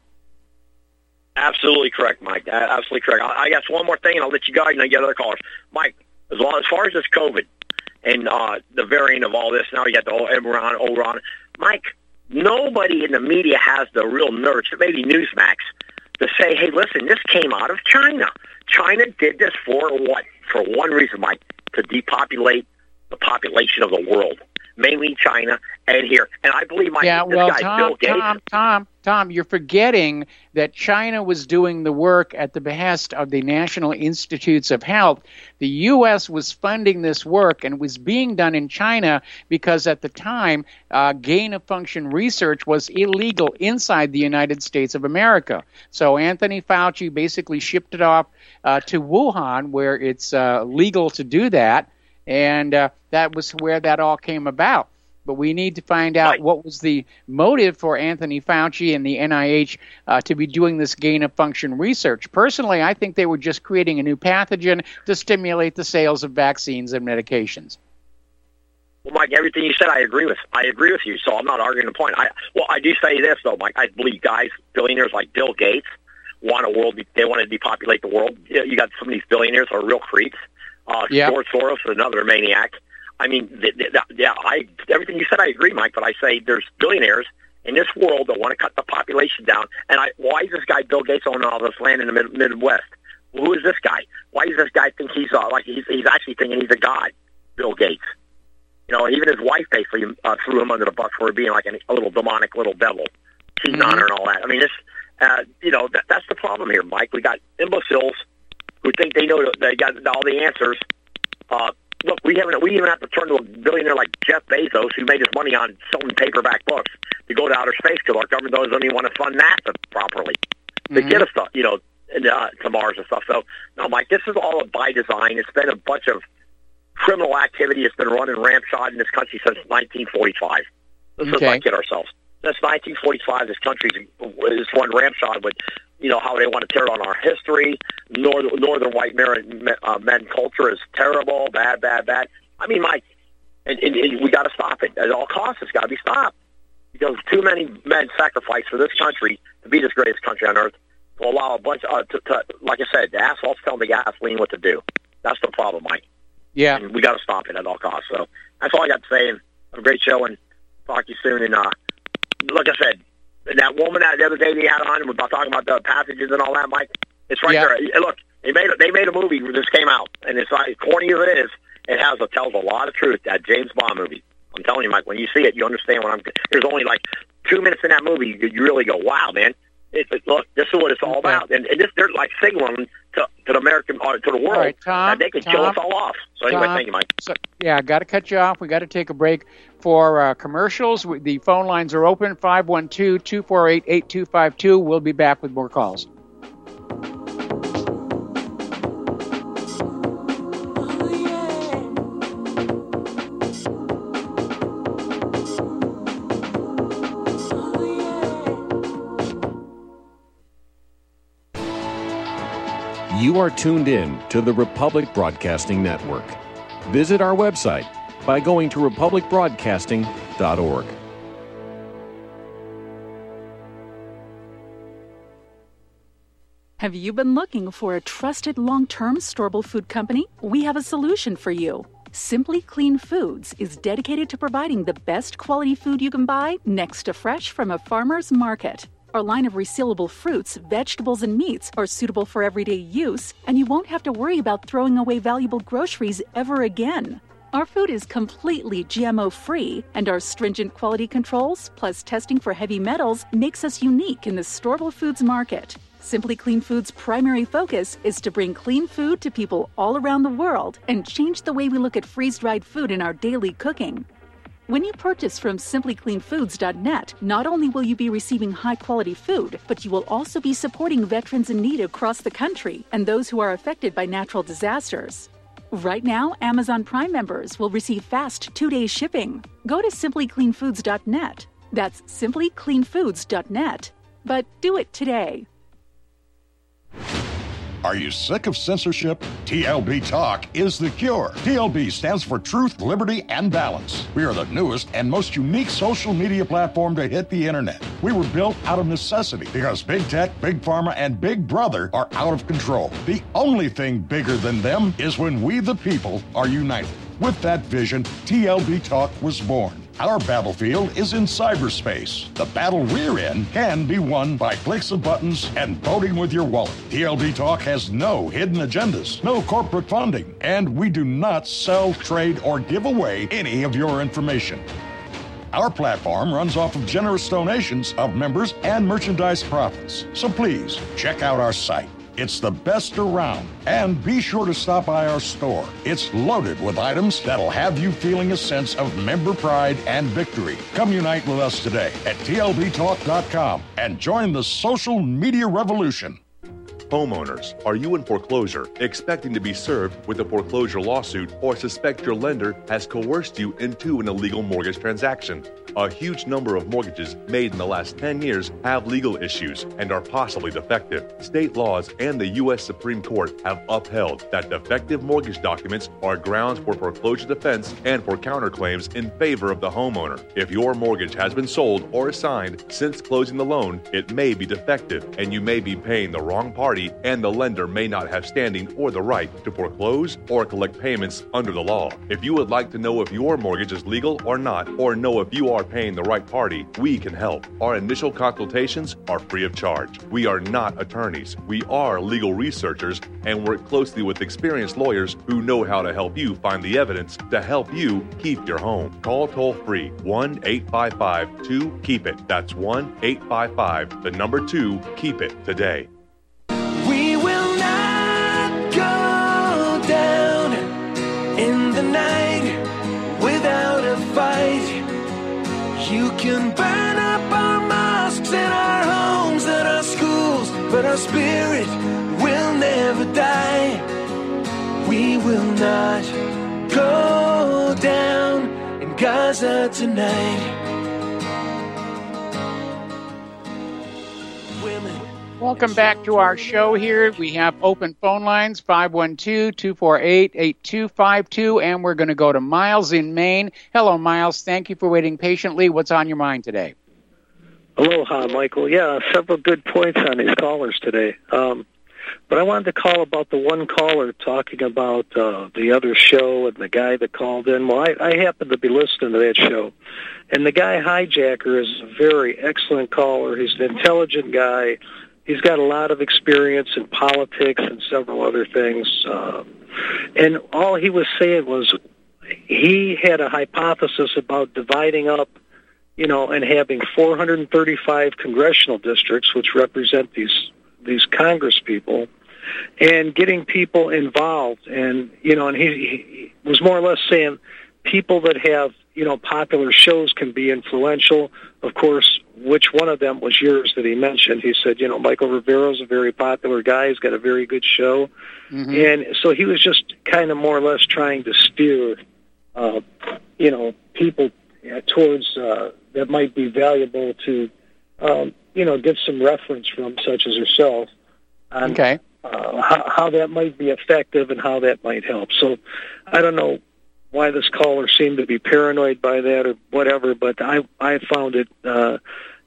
Absolutely correct, Mike. Absolutely correct. I guess one more thing, and I'll let you go and get other callers. Mike, as, long, as far as this COVID and uh, the variant of all this, now you got the Omicron, Omicron. Mike, nobody in the media has the real nerve, maybe Newsmax, to say, hey, listen, this came out of China. China did this for what? For one reason, Mike, to depopulate the population of the world, mainly China and here. And I believe, Mike, yeah, this well, guy, Tom, Bill Gates. Tom, Tom, Tom, you're forgetting that China was doing the work at the behest of the National Institutes of Health. The U S was funding this work, and it was being done in China because at the time, uh, gain-of-function research was illegal inside the United States of America. So Anthony Fauci basically shipped it off uh, to Wuhan, where it's uh, legal to do that, and uh, that was where that all came about. But we need to find out Right. what was the motive for Anthony Fauci and the N I H uh, to be doing this gain-of-function research. Personally, I think they were just creating a new pathogen to stimulate the sales of vaccines and medications. Well, Mike, everything you said, I agree with. I agree with you, so I'm not arguing the point. I, well, I do say this, though, Mike. I believe guys, billionaires like Bill Gates, want a world. They want to depopulate the world. You got some of these billionaires who are real creeps. Uh, Yep. George Soros is another maniac. I mean, th- th- th- yeah, I everything you said, I agree, Mike. But I say there's billionaires in this world that want to cut the population down. And I, why is this guy Bill Gates owning all this land in the mid- Midwest? Who is this guy? Why does this guy think he's uh, like he's he's actually thinking he's a god? Bill Gates. You know, even his wife basically uh, threw him under the bus for being like an, a little demonic little devil, cheating Mm-hmm. on her and all that. I mean, this, uh, you know, that, that's the problem here, Mike. We got imbeciles who think they know they got all the answers. Uh, look, we haven't. We even have to turn to a billionaire like Jeff Bezos, who made his money on selling paperback books, to go to outer space because our government doesn't even want to fund NASA properly to Mm-hmm. get us, to, you know, and, uh, to Mars and stuff. So, no, Mike, this is all by design. It's been a bunch of criminal activity that's been running rampshot in this country since nineteen forty-five. Let's Okay. not kid ourselves. Since nineteen forty-five, this country is run rampshot with, you know, how they want to tear down our history. Northern, northern white men, uh, men culture is terrible, bad, bad, bad. I mean, Mike, and, and, and we got to stop it at all costs. It's got to be stopped because too many men sacrifice for this country to be this greatest country on earth. To allow a bunch, uh, to, to, like I said, the asphalt's telling the gasoline what to do. That's the problem, Mike. Yeah. And we got to stop it at all costs. So that's all I got to say. And have a great show, and talk to you soon. And uh, like I said, that woman that the other day they had on about talking about the passages and all that, Mike, it's right Yeah. there. Hey, look, they made a, they made a movie that just came out, and it's like, as corny as it is, it has it tells a lot of truth. That James Bond movie. I'm telling you, Mike, when you see it, you understand what I'm. There's only like two minutes in that movie. You, you really go, wow, man. It, it, look, this is what it's all about, and, and this, they're like signaling to, to the American, or to the world, right, Tom, that they can Tom, kill us all off. So anyway, Tom, thank you, Mike. So, yeah, I got to cut you off. We got to take a break for uh, commercials. We- The phone lines are open, five one two, two four eight, eight two five two. We'll be back with more calls. You are tuned in to the Republic Broadcasting Network. Visit our website by going to republic broadcasting dot org. Have you been looking for a trusted long-term storable food company? We have a solution for you. Simply Clean Foods is dedicated to providing the best quality food you can buy next to fresh from a farmer's market. Our line of resealable fruits, vegetables, and meats are suitable for everyday use, and you won't have to worry about throwing away valuable groceries ever again. Our food is completely G M O-free, and our stringent quality controls, plus testing for heavy metals, makes us unique in the storable foods market. Simply Clean Foods' primary focus is to bring clean food to people all around the world and change the way we look at freeze-dried food in our daily cooking. When you purchase from simply clean foods dot net, not only will you be receiving high-quality food, but you will also be supporting veterans in need across the country and those who are affected by natural disasters. Right now, Amazon Prime members will receive fast two-day shipping. Go to simply clean foods dot net. That's simply clean foods dot net. But do it today. Are you sick of censorship? T L B Talk is the cure. T L B stands for Truth, Liberty, and Balance. We are the newest and most unique social media platform to hit the internet. We were built out of necessity because Big Tech, Big Pharma, and Big Brother are out of control. The only thing bigger than them is when we the people are united. With that vision, T L B Talk was born. Our battlefield is in cyberspace. The battle we're in can be won by clicks of buttons and voting with your wallet. T L B Talk has no hidden agendas, no corporate funding, and we do not sell, trade, or give away any of your information. Our platform runs off of generous donations of members and merchandise profits. So please, check out our site. It's the best around. And be sure to stop by our store. It's loaded with items that'll have you feeling a sense of member pride and victory. Come unite with us today at T L B talk dot com and join the social media revolution. Homeowners, are you in foreclosure, expecting to be served with a foreclosure lawsuit, or suspect your lender has coerced you into an illegal mortgage transaction? A huge number of mortgages made in the last ten years have legal issues and are possibly defective. State laws and the U S Supreme Court have upheld that defective mortgage documents are grounds for foreclosure defense and for counterclaims in favor of the homeowner. If your mortgage has been sold or assigned since closing the loan, it may be defective and you may be paying the wrong party, and the lender may not have standing or the right to foreclose or collect payments under the law. If you would like to know if your mortgage is legal or not, or know if you are paying the right party, we can help. Our initial consultations are free of charge. We are not attorneys. We are legal researchers and work closely with experienced lawyers who know how to help you find the evidence to help you keep your home. Call toll-free one eight five five two keep it. That's one eight five five, the number two, keep it today. We will not go down in the night without a fight. You can burn up our mosques and our homes and our schools, but our spirit will never die. We will not go down in Gaza tonight. Welcome back to our show here. We have open phone lines, five one two, two four eight, eight two five two, and we're going to go to Miles in Maine. Hello, Miles. Thank you for waiting patiently. What's on your mind today? Aloha, Michael. Yeah, several good points on these callers today. Um, but I wanted to call about the one caller talking about uh, the other show and the guy that called in. Well, I, I happen to be listening to that show. And the guy, Hijacker, is a very excellent caller. He's an intelligent guy. He's got a lot of experience in politics and several other things. Uh, and all he was saying was he had a hypothesis about dividing up, you know, and having four hundred thirty-five congressional districts, which represent these these Congress people, and getting people involved. And, you know, and he, he was more or less saying people that have, you know, popular shows can be influential. Of course, which one of them was yours that he mentioned? He said, you know, Michael Rivero's a very popular guy. He's got a very good show. Mm-hmm. And so he was just kind of more or less trying to steer, uh, you know, people uh, towards uh, that might be valuable to, um, you know, get some reference from, such as yourself, on okay. uh, how, how that might be effective and how that might help. So I don't know why this caller seemed to be paranoid by that or whatever, but I I found it, uh,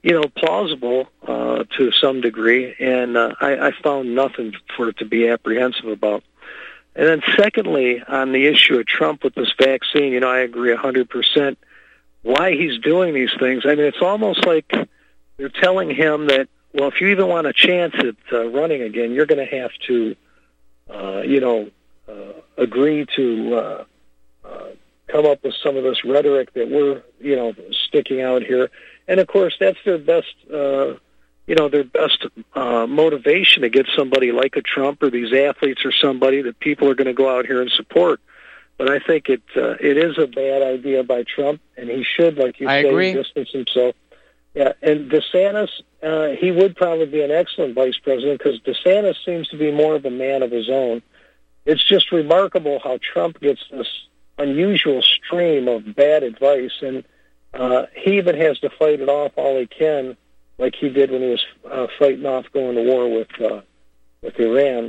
you know, plausible uh, to some degree, and uh, I, I found nothing for it to be apprehensive about. And then secondly, on the issue of Trump with this vaccine, you know, I agree one hundred percent why he's doing these things. I mean, it's almost like they're telling him that, well, if you even want a chance at uh, running again, you're going to have to, uh, you know, uh, agree to uh, uh, come up with some of this rhetoric that we're, you know, sticking out here. And, of course, that's their best, uh, you know, their best uh, motivation to get somebody like a Trump or these athletes or somebody that people are going to go out here and support. But I think it uh, it is a bad idea by Trump, and he should, like you I say, agree. distance himself. Yeah, and DeSantis, uh, he would probably be an excellent vice president because DeSantis seems to be more of a man of his own. It's just remarkable how Trump gets this unusual stream of bad advice, and uh, he even has to fight it off all he can, like he did when he was uh, fighting off going to war with uh, with Iran,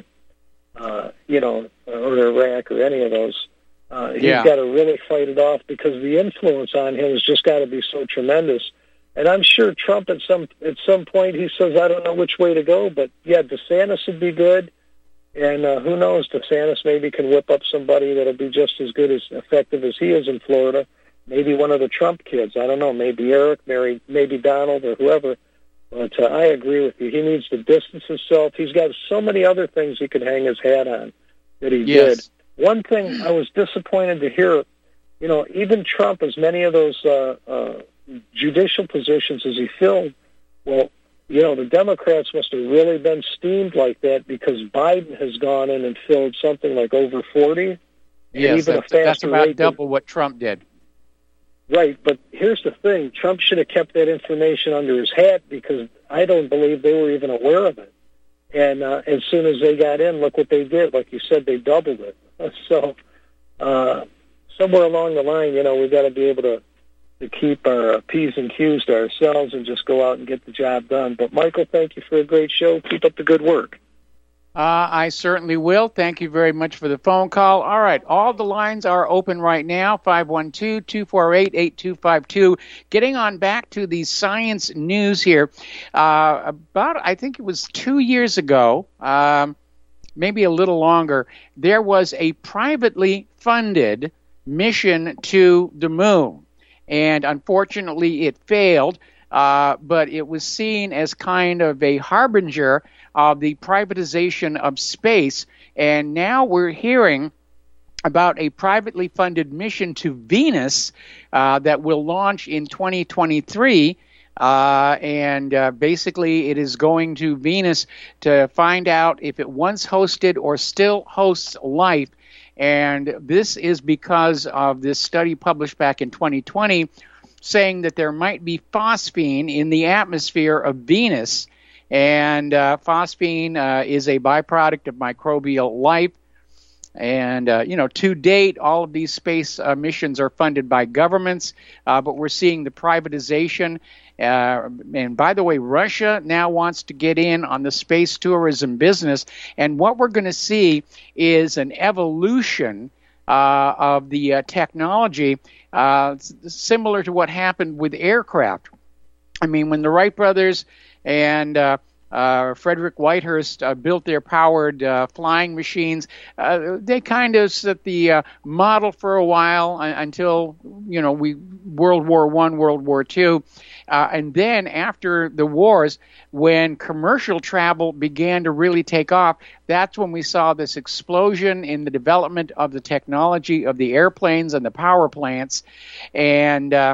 uh, you know, or Iraq or any of those. Uh, he's Yeah. got to really fight it off because the influence on him has just got to be so tremendous. And I'm sure Trump at some at some point he says, I don't know which way to go, but yeah, DeSantis would be good. And uh, who knows, DeSantis maybe can whip up somebody that'll be just as good as effective as he is in Florida. Maybe one of the Trump kids. I don't know. Maybe Eric, maybe, maybe Donald, or whoever. But uh, I agree with you. He needs to distance himself. He's got so many other things he could hang his hat on that he Yes. did. One thing I was disappointed to hear, you know, even Trump, as many of those uh, uh, judicial positions as he filled, well, you know, the Democrats must have really been steamed like that because Biden has gone in and filled something like over forty. and Yes, even a that's, that's faster about rate than- double what Trump did. Right, but here's the thing. Trump should have kept that information under his hat because I don't believe they were even aware of it. And uh, as soon as they got in, look what they did. Like you said, they doubled it. So uh, somewhere along the line, you know, we've got to be able to, to keep our uh, P's and Q's to ourselves and just go out and get the job done. But, Michael, thank you for a great show. Keep up the good work. Uh, I certainly will. Thank you very much for the phone call. All right, all the lines are open right now, five one two, two four eight, eight two five two. Getting on back to the science news here. Uh, about, I think it was two years ago, um, maybe a little longer, there was a privately funded mission to the moon. And unfortunately, it failed. Uh, but it was seen as kind of a harbinger of the privatization of space. And now we're hearing about a privately funded mission to Venus uh, that will launch in twenty twenty-three. Uh, and uh, basically it is going to Venus to find out if it once hosted or still hosts life. And this is because of this study published back in twenty twenty saying that there might be phosphine in the atmosphere of Venus. And uh, phosphine uh, is a byproduct of microbial life. And, uh, you know, to date, all of these space uh, missions are funded by governments, uh, but we're seeing the privatization. Uh, and by the way, Russia now wants to get in on the space tourism business. And what we're going to see is an evolution uh, of the uh, technology uh, similar to what happened with aircraft. I mean, when the Wright brothers and uh, uh, Frederick Whitehurst uh, built their powered uh, flying machines, uh, they kind of set the uh, model for a while uh, until, you know, we World War One, World War Two. Uh, and then after the wars, when commercial travel began to really take off, that's when we saw this explosion in the development of the technology of the airplanes and the power plants. And uh,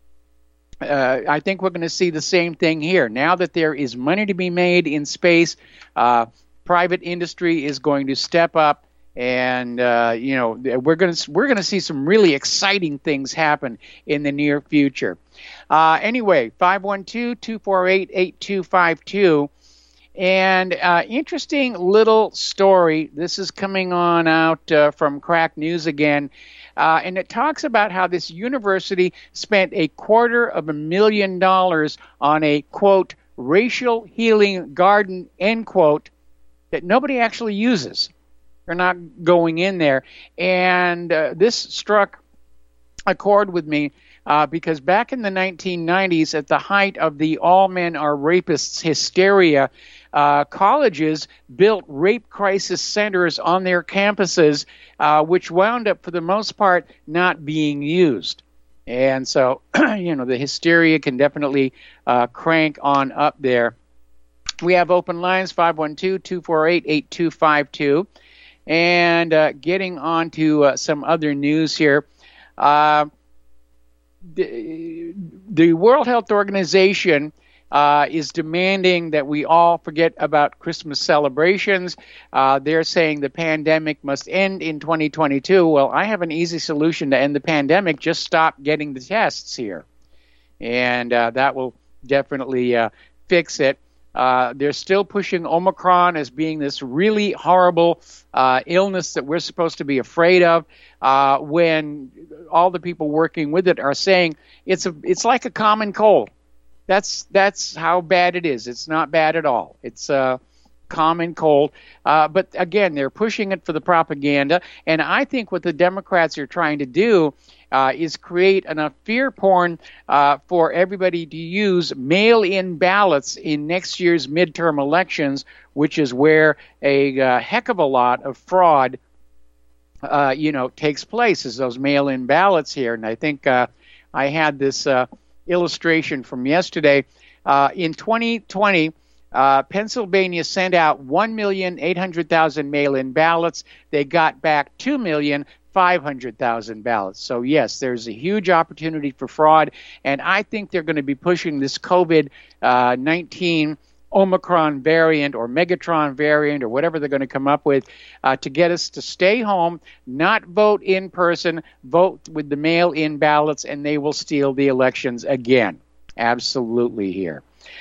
uh, I think we're going to see the same thing here. Now that there is money to be made in space, uh, private industry is going to step up. And uh, you know, we're going to we're going to see some really exciting things happen in the near future. Uh, anyway, five one two, two four eight, eight two five two. And uh, interesting little story. This is coming on out uh, from Crack News again. Uh, and it talks about how this university spent a quarter of a million dollars on a, quote, racial healing garden, end quote, that nobody actually uses. They're not going in there. And uh, this struck a chord with me uh, because back in the nineteen nineties, at the height of the all men are rapists hysteria, uh, colleges built rape crisis centers on their campuses, uh, which wound up, for the most part, not being used. And so, you know, the hysteria can definitely uh, crank on up there. We have open lines, five one two, two four eight, eight two five two. And uh, getting on to uh, some other news here. Uh, the, the World Health Organization uh, is demanding that we all forget about Christmas celebrations. Uh, they're saying the pandemic must end in twenty twenty-two. Well, I have an easy solution to end the pandemic. Just stop getting the tests here. And uh, that will definitely uh, fix it. Uh, they're still pushing Omicron as being this really horrible uh, illness that we're supposed to be afraid of, uh, when all the people working with it are saying it's a it's like a common cold. That's that's how bad it is. It's not bad at all. It's a common cold. Uh, but again, they're pushing it for the propaganda. And I think what the Democrats are trying to do Uh, is create enough fear porn uh, for everybody to use mail-in ballots in next year's midterm elections, which is where a uh, heck of a lot of fraud, uh, you know, takes place, is those mail-in ballots here. And I think uh, I had this uh, illustration from yesterday. Uh, in twenty twenty, uh, Pennsylvania sent out one million eight hundred thousand mail-in ballots. They got back two million five hundred thousand ballots. So, yes, there's a huge opportunity for fraud, and I think they're going to be pushing this COVID nineteen Omicron variant or Megatron variant or whatever they're going to come up with uh, to get us to stay home, not vote in person, vote with the mail-in ballots, and they will steal the elections again. Absolutely here.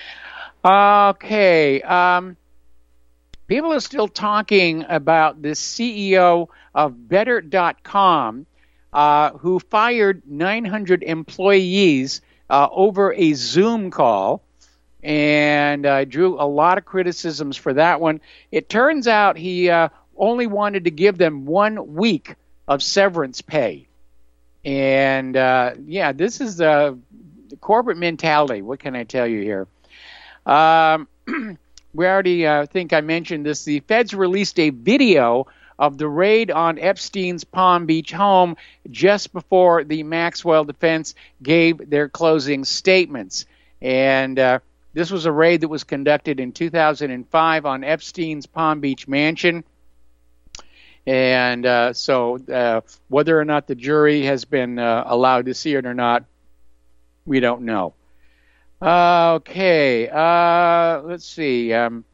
Okay. Um, people are still talking about the C E O of Better dot com, uh, who fired nine hundred employees uh, over a Zoom call, and uh, drew a lot of criticisms for that one. It turns out he uh, only wanted to give them one week of severance pay. And, uh, yeah, this is uh, the corporate mentality. What can I tell you here? Um, we already uh, think I mentioned this. The feds released a video of the raid on Epstein's Palm Beach home just before the Maxwell defense gave their closing statements. And uh, this was a raid that was conducted in two thousand five on Epstein's Palm Beach mansion. And uh, so uh, whether or not the jury has been uh, allowed to see it or not, we don't know. Uh, okay, uh, let's see. Um,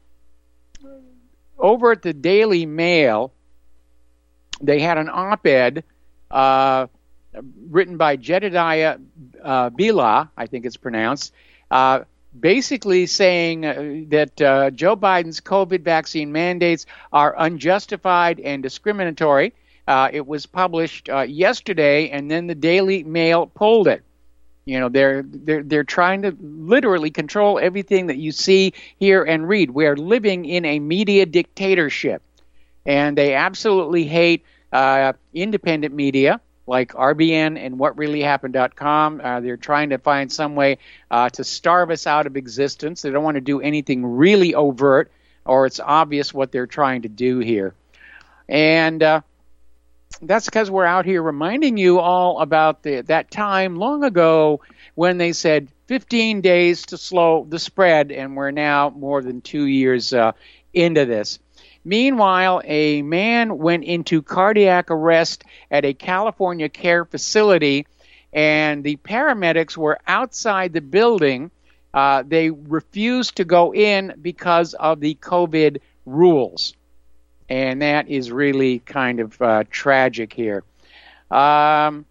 over at the Daily Mail, they had an op-ed uh, written by Jedediah uh, Bila, I think it's pronounced, uh, basically saying uh, that uh, Joe Biden's COVID vaccine mandates are unjustified and discriminatory. Uh, it was published uh, yesterday, and then the Daily Mail pulled it. You know, they're they're they're trying to literally control everything that you see, hear, and read. We are living in a media dictatorship, and they absolutely hate uh, independent media like R B N and what really happened dot com. Uh, they're trying to find some way uh, to starve us out of existence. They don't want to do anything really overt, or it's obvious what they're trying to do here. And uh, that's because we're out here reminding you all about the, that time long ago when they said fifteen days to slow the spread, and we're now more than two years uh, into this. Meanwhile, a man went into cardiac arrest at a California care facility, and the paramedics were outside the building. Uh, they refused to go in because of the COVID rules. And that is really kind of uh, tragic here. Um,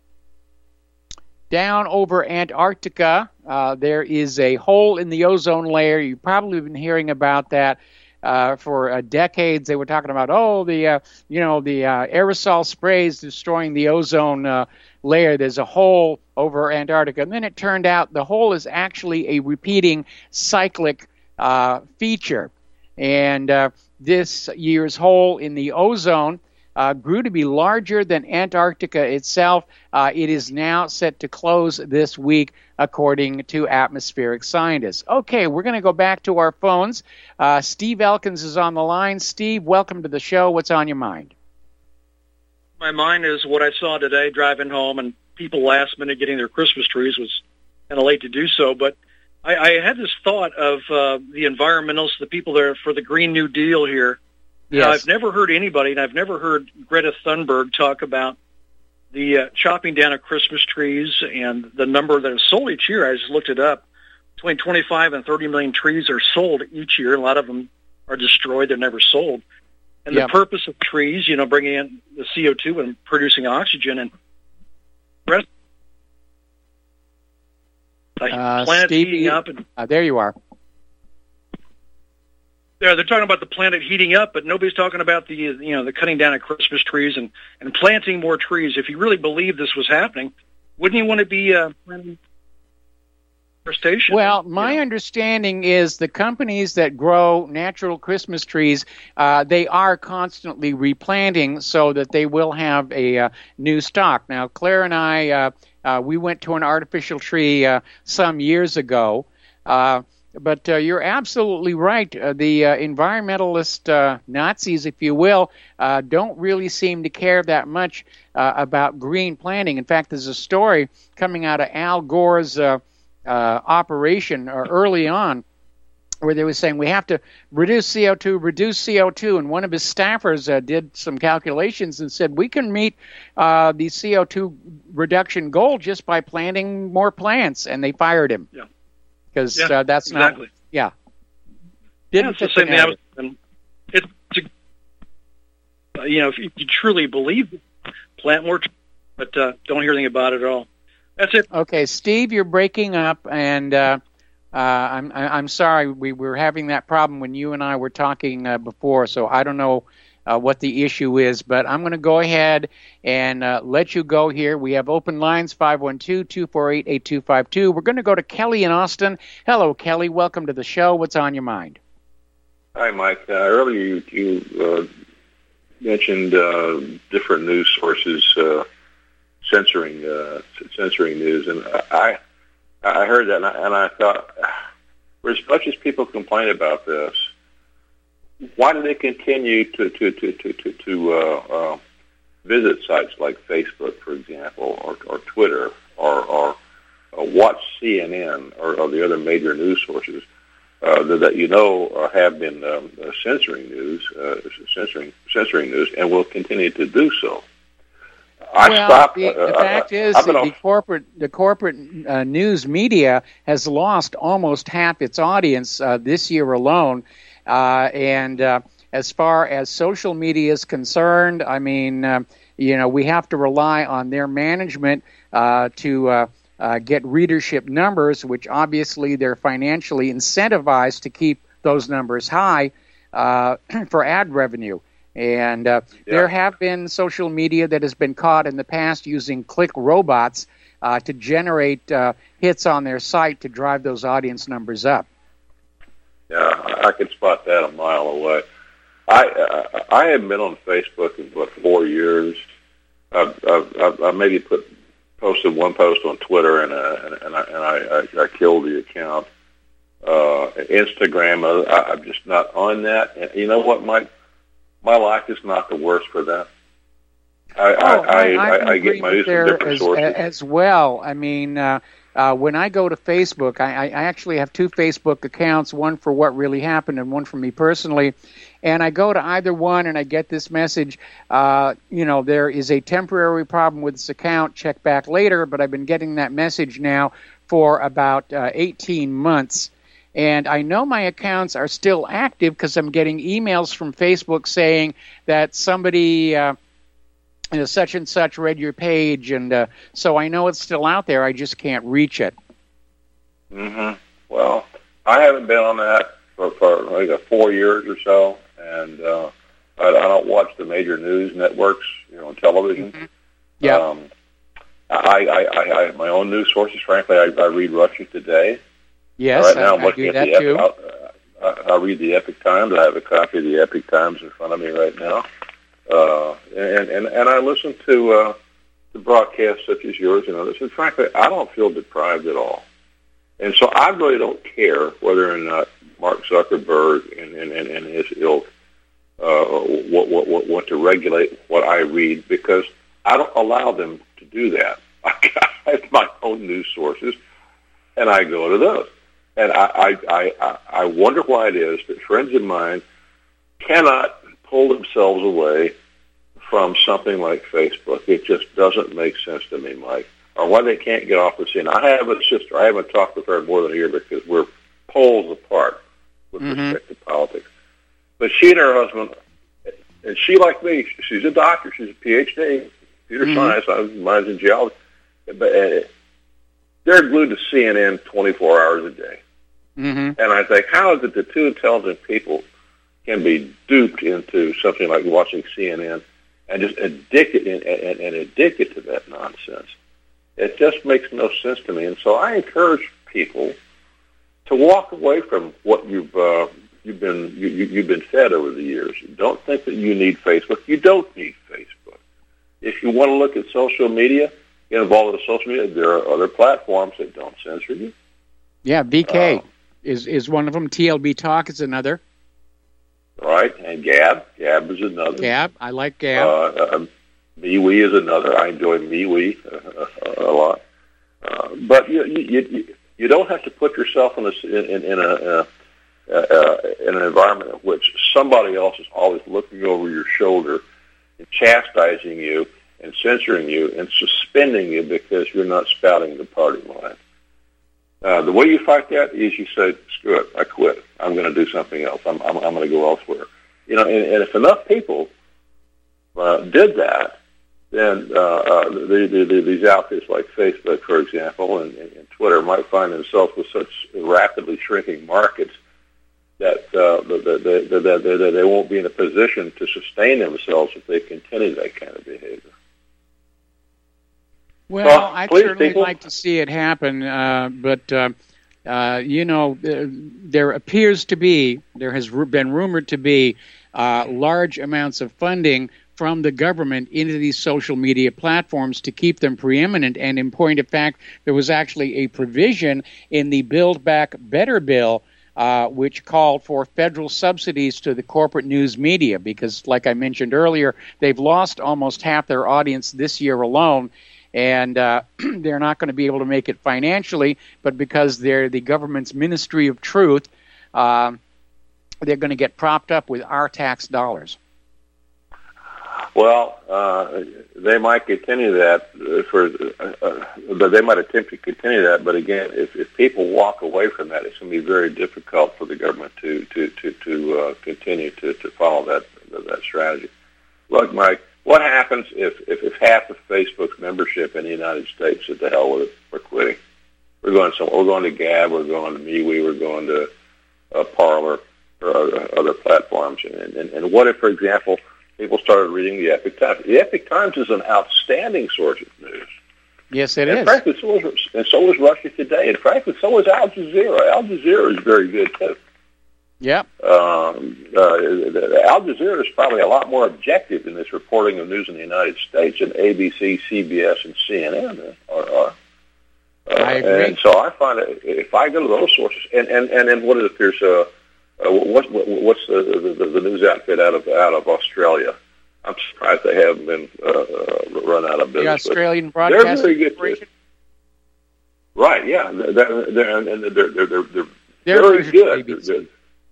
down over Antarctica, uh, there is a hole in the ozone layer. You've probably been hearing about that uh, for uh, decades. They were talking about, oh, the uh, you know the uh, aerosol sprays destroying the ozone uh, layer. There's a hole over Antarctica, and then it turned out the hole is actually a repeating cyclic uh, feature, and uh, this year's hole in the ozone uh, grew to be larger than Antarctica itself. Uh, it is now set to close this week, according to atmospheric scientists. Okay, we're going to go back to our phones. Uh, Steve Elkins is on the line. Steve, welcome to the show. What's on your mind? My mind is what I saw today driving home, and people last minute getting their Christmas trees was kind of late to do so. But I, I had this thought of uh, the environmentalists, the people that are for the Green New Deal here. Yes. Uh, I've never heard anybody, and I've never heard Greta Thunberg talk about the uh, chopping down of Christmas trees and the number that is sold each year. I just looked it up. Between twenty-five and thirty million trees are sold each year. A lot of them are destroyed. They're never sold. And Yep. the purpose of trees, you know, bringing in the C O two and producing oxygen and rest. Like Uh, planets Steve, heating up, and uh, there you are. they're, they're talking about the planet heating up, but nobody's talking about the you know the cutting down of Christmas trees and, and planting more trees. If you really believe this was happening, wouldn't you want to be uh, planting forestation? Well, my understanding is the companies that grow natural Christmas trees, uh, they are constantly replanting so that they will have a uh, new stock. Now, Claire and I, uh, uh, we went to an artificial tree uh, some years ago, uh, but uh, you're absolutely right. Uh, the uh, environmentalist uh, Nazis, if you will, uh, don't really seem to care that much uh, about green planting. In fact, there's a story coming out of Al Gore's uh, Uh, operation or early on where they were saying we have to reduce C O two, reduce C O two, and one of his staffers uh, did some calculations and said we can meet uh, the C O two reduction goal just by planting more plants, and they fired him. Yeah. Because Yeah, uh, that's exactly. not, yeah. Yeah, Didn't it's the fit same thing. I narrative. was, and it's, it's a, uh, you know, if you, you truly believe it, plant more, trees, but uh, don't hear anything about it at all. That's it. Okay, Steve, you're breaking up, and uh, uh, I'm I'm sorry we were having that problem when you and I were talking uh, before. So I don't know uh, what the issue is, but I'm going to go ahead and uh, let you go here. We have open lines five one two, two four eight, eight two five two. We're going to go to Kelly in Austin. Hello, Kelly. Welcome to the show. What's on your mind? Hi, Mike. Uh, earlier you, you uh, mentioned uh, different news sources uh, censoring uh, censoring news, and I I heard that, and I, and I thought, for as much as people complain about this, why do they continue to to to to to, to uh, uh, visit sites like Facebook, for example, or, or Twitter, or, or uh, watch C N N or, or the other major news sources uh, that, that you know uh, have been um, uh, censoring news, uh, censoring censoring news, and will continue to do so? I well, stopped. the, the uh, fact is I've that been the off- corporate the corporate uh, news media has lost almost half its audience uh, this year alone, uh, and uh, as far as social media is concerned, I mean, uh, you know, we have to rely on their management uh, to uh, uh, get readership numbers, which obviously they're financially incentivized to keep those numbers high uh, for ad revenue. And uh, Yeah. there have been social media that has been caught in the past using click robots uh, to generate uh, hits on their site to drive those audience numbers up. Yeah, I I could spot that a mile away. I uh, I haven't been on Facebook in what four years. I've, I've, I've, I maybe put posted one post on Twitter, and uh, and, and I and I, I, I killed the account. Uh, Instagram, uh, I, I'm just not on that. And you know what, Mike? My life is not the worst for that. I, Oh, I, I, I, I, I get agree my with news from there different as, sources. as well. I mean, uh, uh, when I go to Facebook, I, I actually have two Facebook accounts, one for what really happened and one for me personally. And I go to either one and I get this message, uh, you know, there is a temporary problem with this account, check back later. But I've been getting that message now for about uh, eighteen months. And I know my accounts are still active because I'm getting emails from Facebook saying that somebody, uh, you know, such and such read your page. And uh, so I know it's still out there. I just can't reach it. hmm Well, I haven't been on that for, for like uh, four years or so, and uh, I, I don't watch the major news networks, you know, on television. Mm-hmm. Yeah. Um, I, I, I, I have my own news sources. Frankly, I, I read Russia Today. Yes, right now, I, I'm I looking do at that the too. Epic, I, I read the Epic Times. I have a copy of the Epic Times in front of me right now. Uh, and, and, and I listen to uh, the broadcasts such as yours and others, and frankly, I don't feel deprived at all. And so I really don't care whether or not Mark Zuckerberg and, and, and, and his ilk uh, what, what, what, what to regulate what I read, because I don't allow them to do that. I have my own news sources, and I go to those. And I, I, I, I wonder why it is that friends of mine cannot pull themselves away from something like Facebook. It just doesn't make sense to me, Mike. Or why they can't get off the scene. I have a sister. I haven't talked with her more than a year because we're poles apart with mm-hmm. respect to politics. But she and her husband, and she like me, she's a doctor. She's a P H D, computer mm-hmm. science. Mine's in geology. But uh, they're glued to C N N twenty-four hours a day. Mm-hmm. And I think, how is it that two intelligent people can be duped into something like watching C N N and just addicted and, and, and addicted to that nonsense? It just makes no sense to me. And so I encourage people to walk away from what you've uh, you've been you, you've been fed over the years. Don't think that you need Facebook. You don't need Facebook. If you want to look at social media, get involved with social media. There are other platforms that don't censor you. Yeah, V K uh, is is one of them. T L B Talk is another. Right, and Gab. Gab is another. Gab, I like Gab. Uh, um, MeWe is another. I enjoy MeWe a, a, a lot. Uh, but you, you you don't have to put yourself in a in, in a uh, uh, in an environment in which somebody else is always looking over your shoulder and chastising you and censoring you and suspending you because you're not spouting the party line. Uh, the way you fight that is you say, "Screw it, I quit. I'm going to do something else. I'm I'm, I'm going to go elsewhere." You know, and, and if enough people uh, did that, then uh, uh, the, the, the, these outfits like Facebook, for example, and, and Twitter might find themselves with such rapidly shrinking markets that, uh, that, that, that, that, that they won't be in a position to sustain themselves if they continue that kind of behavior. Well, well I'd please, certainly people. like to see it happen, uh, but, uh, uh, you know, uh, there appears to be, there has been rumored to be uh, large amounts of funding from the government into these social media platforms to keep them preeminent. And in point of fact, there was actually a provision in the Build Back Better bill uh, which called for federal subsidies to the corporate news media because, like I mentioned earlier, they've lost almost half their audience this year alone. And uh, they're not going to be able to make it financially, but because they're the government's Ministry of Truth, uh, they're going to get propped up with our tax dollars. Well, uh, they might continue that for, uh, uh, but they might attempt to continue that. But again, if, if people walk away from that, it's going to be very difficult for the government to to to, to uh, continue to, to follow that that strategy. Look, Mike, what happens if, if, if half of Facebook's membership in the United States said, "To hell with it, we're quitting. We're going some, we're going to Gab, we're going to MeWe, we're going to uh, Parler or other, other platforms." And, and and what if, for example, people started reading the Epic Times? The Epic Times is an outstanding source of news. Yes, it and is. Frankly, so is, and so is Russia Today. And frankly, so is Al Jazeera. Al Jazeera is very good, too. Yep. Um, uh, Al Jazeera is probably a lot more objective in this reporting of news in the United States than A B C, C B S, and C N N are. are. Uh, I agree. And so I find that if I go to those sources, and, and, and then what it appears, uh, uh, what, what, what's the, the, the news outfit out of out of Australia? I'm surprised they haven't been uh, uh, run out of business. The Australian they're Broadcasting very Corporation? good. Right, yeah. They're, they're, and they're, they're, they're, they're They're very good. A B C. They're,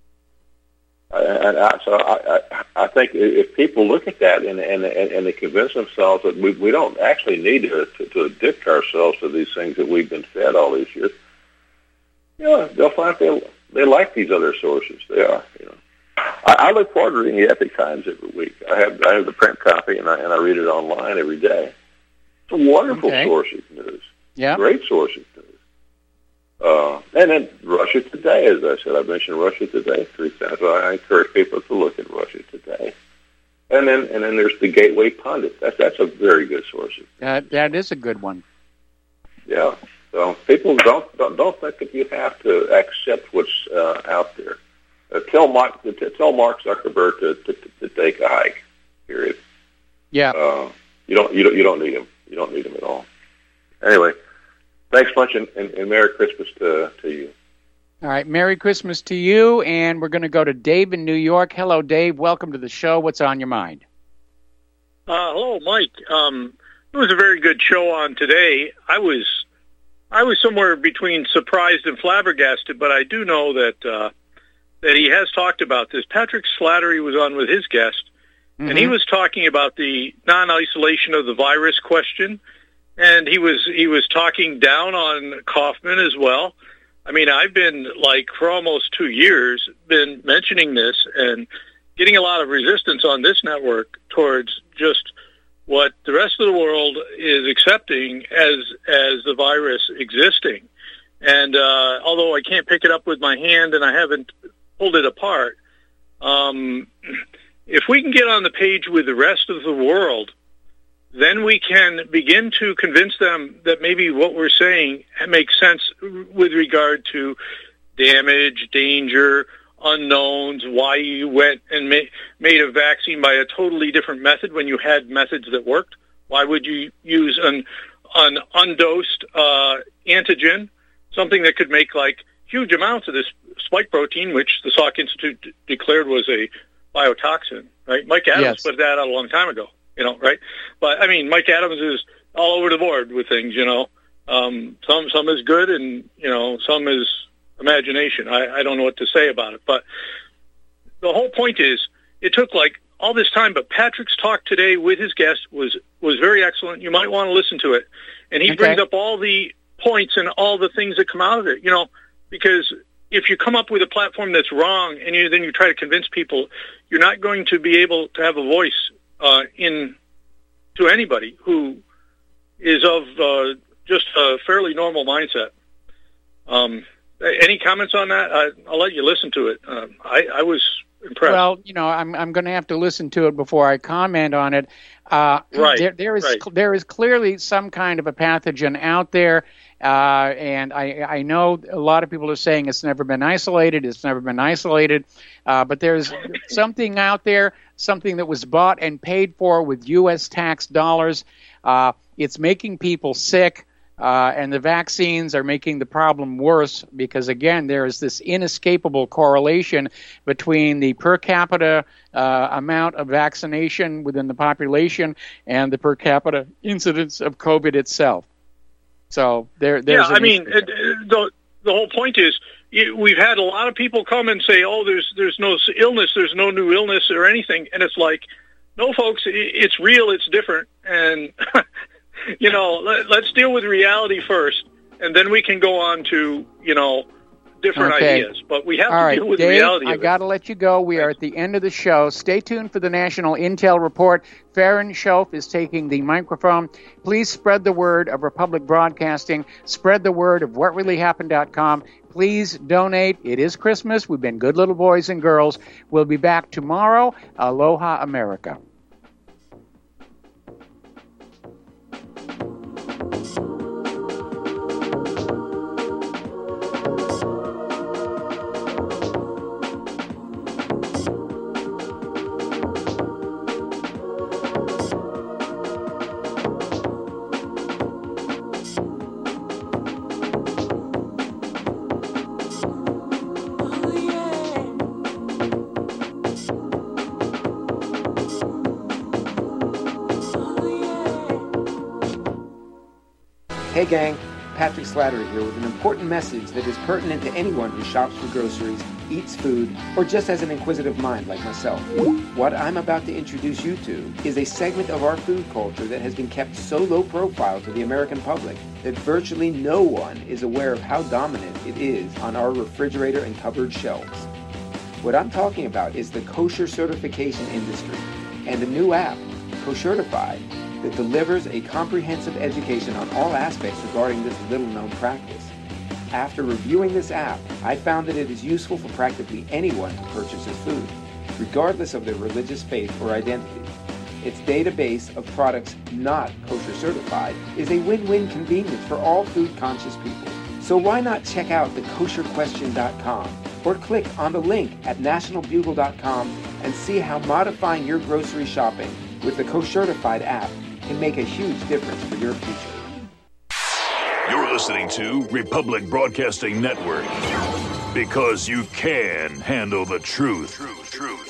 And I, so I, I, I think if people look at that and and and they convince themselves that we we don't actually need to, to to addict ourselves to these things that we've been fed all these years, you know, they'll find they they like these other sources. They are, you know. I, I look forward to reading the Epic Times every week. I have I have the print copy and I and I read it online every day. It's a wonderful Okay. source of news. Yeah. Great source of news. Uh, and then Russia Today, as I said, I mentioned Russia Today three times. So I encourage people to look at Russia Today. And then, and then there's the Gateway Pundit. That's that's a very good source. Of That that is a good one. yeah. So people don't don't, don't think that you have to accept what's uh, out there. Uh, tell Mark tell Mark Zuckerberg to, to to take a hike. Period. Yeah. Uh, you don't you don't you don't need them. You don't need them at all. Anyway, thanks much, and, and, and Merry Christmas to to you. All right, Merry Christmas to you, and we're going to go to Dave in New York. Hello, Dave. Welcome to the show. What's on your mind? Uh, hello, Mike. Um, it was a very good show on today. I was I was somewhere between surprised and flabbergasted, but I do know that uh, that he has talked about this. Patrick Slattery was on with his guest, mm-hmm. and he was talking about the non-isolation of the virus question, and he was he was talking down on Kaufman as well. I mean, I've been, like, for almost two years, been mentioning this and getting a lot of resistance on this network towards just what the rest of the world is accepting as as the virus existing. And uh, although I can't pick it up with my hand and I haven't pulled it apart, um, if we can get on the page with the rest of the world, then we can begin to convince them that maybe what we're saying makes sense with regard to damage, danger, unknowns, why you went and ma- made a vaccine by a totally different method when you had methods that worked. Why would you use an, an undosed uh, antigen, something that could make like huge amounts of this spike protein, which the Salk Institute d- declared was a biotoxin, right? Mike Adams Yes. put that out a long time ago, you know, right? But, I mean, Mike Adams is all over the board with things, you know. Um, some some is good and, you know, some is imagination. I, I don't know what to say about it. But the whole point is it took, like, all this time, but Patrick's talk today with his guest was, was very excellent. You might want to listen to it. And he Okay. brings up all the points and all the things that come out of it, you know, because if you come up with a platform that's wrong and you, then you try to convince people, you're not going to be able to have a voice uh, in to anybody who is of uh, just a fairly normal mindset. Um, any comments on that? I, I'll let you listen to it. Um, I, I was impressed. Well, you know, I'm I'm going to have to listen to it before I comment on it. Uh, Right, There, there is right. there is clearly some kind of a pathogen out there, uh, and I I know a lot of people are saying it's never been isolated. It's never been isolated, uh, but there's something out there, something that was bought and paid for with U S tax dollars. Uh, it's making people sick. Uh, and the vaccines are making the problem worse because, again, there is this inescapable correlation between the per capita uh, amount of vaccination within the population and the per capita incidence of COVID itself. So there, there's yeah, I mean, it, it, the the whole point is you, we've had a lot of people come and say, "Oh, there's there's no illness, there's no new illness or anything," and it's like, no, folks, it, it's real, it's different, and. You know, let, let's deal with reality first, and then we can go on to, you know, different Okay. ideas. But we have All to right, deal with Dave, the reality I of it. got to let you go. We are at the end of the show. Stay tuned for the National Intel Report. Farron Schoaf is taking the microphone. Please spread the word of Republic Broadcasting. Spread the word of what really happened dot com. Please donate. It is Christmas. We've been good little boys and girls. We'll be back tomorrow. Aloha, America. Hey gang, Patrick Slattery here with an important message that is pertinent to anyone who shops for groceries, eats food, or just has an inquisitive mind like myself. What I'm about to introduce you to is a segment of our food culture that has been kept so low profile to the American public that virtually no one is aware of how dominant it is on our refrigerator and cupboard shelves. What I'm talking about is the kosher certification industry and a new app, Koshertified, that delivers a comprehensive education on all aspects regarding this little-known practice. After reviewing this app, I found that it is useful for practically anyone who purchases food, regardless of their religious faith or identity. Its database of products not kosher certified is a win-win convenience for all food-conscious people. So why not check out the kosher question dot com or click on the link at national bugle dot com and see how modifying your grocery shopping with the Co-Certified app can make a huge difference for your future. You're listening to Republic Broadcasting Network, because you can handle the truth. Truth, truth.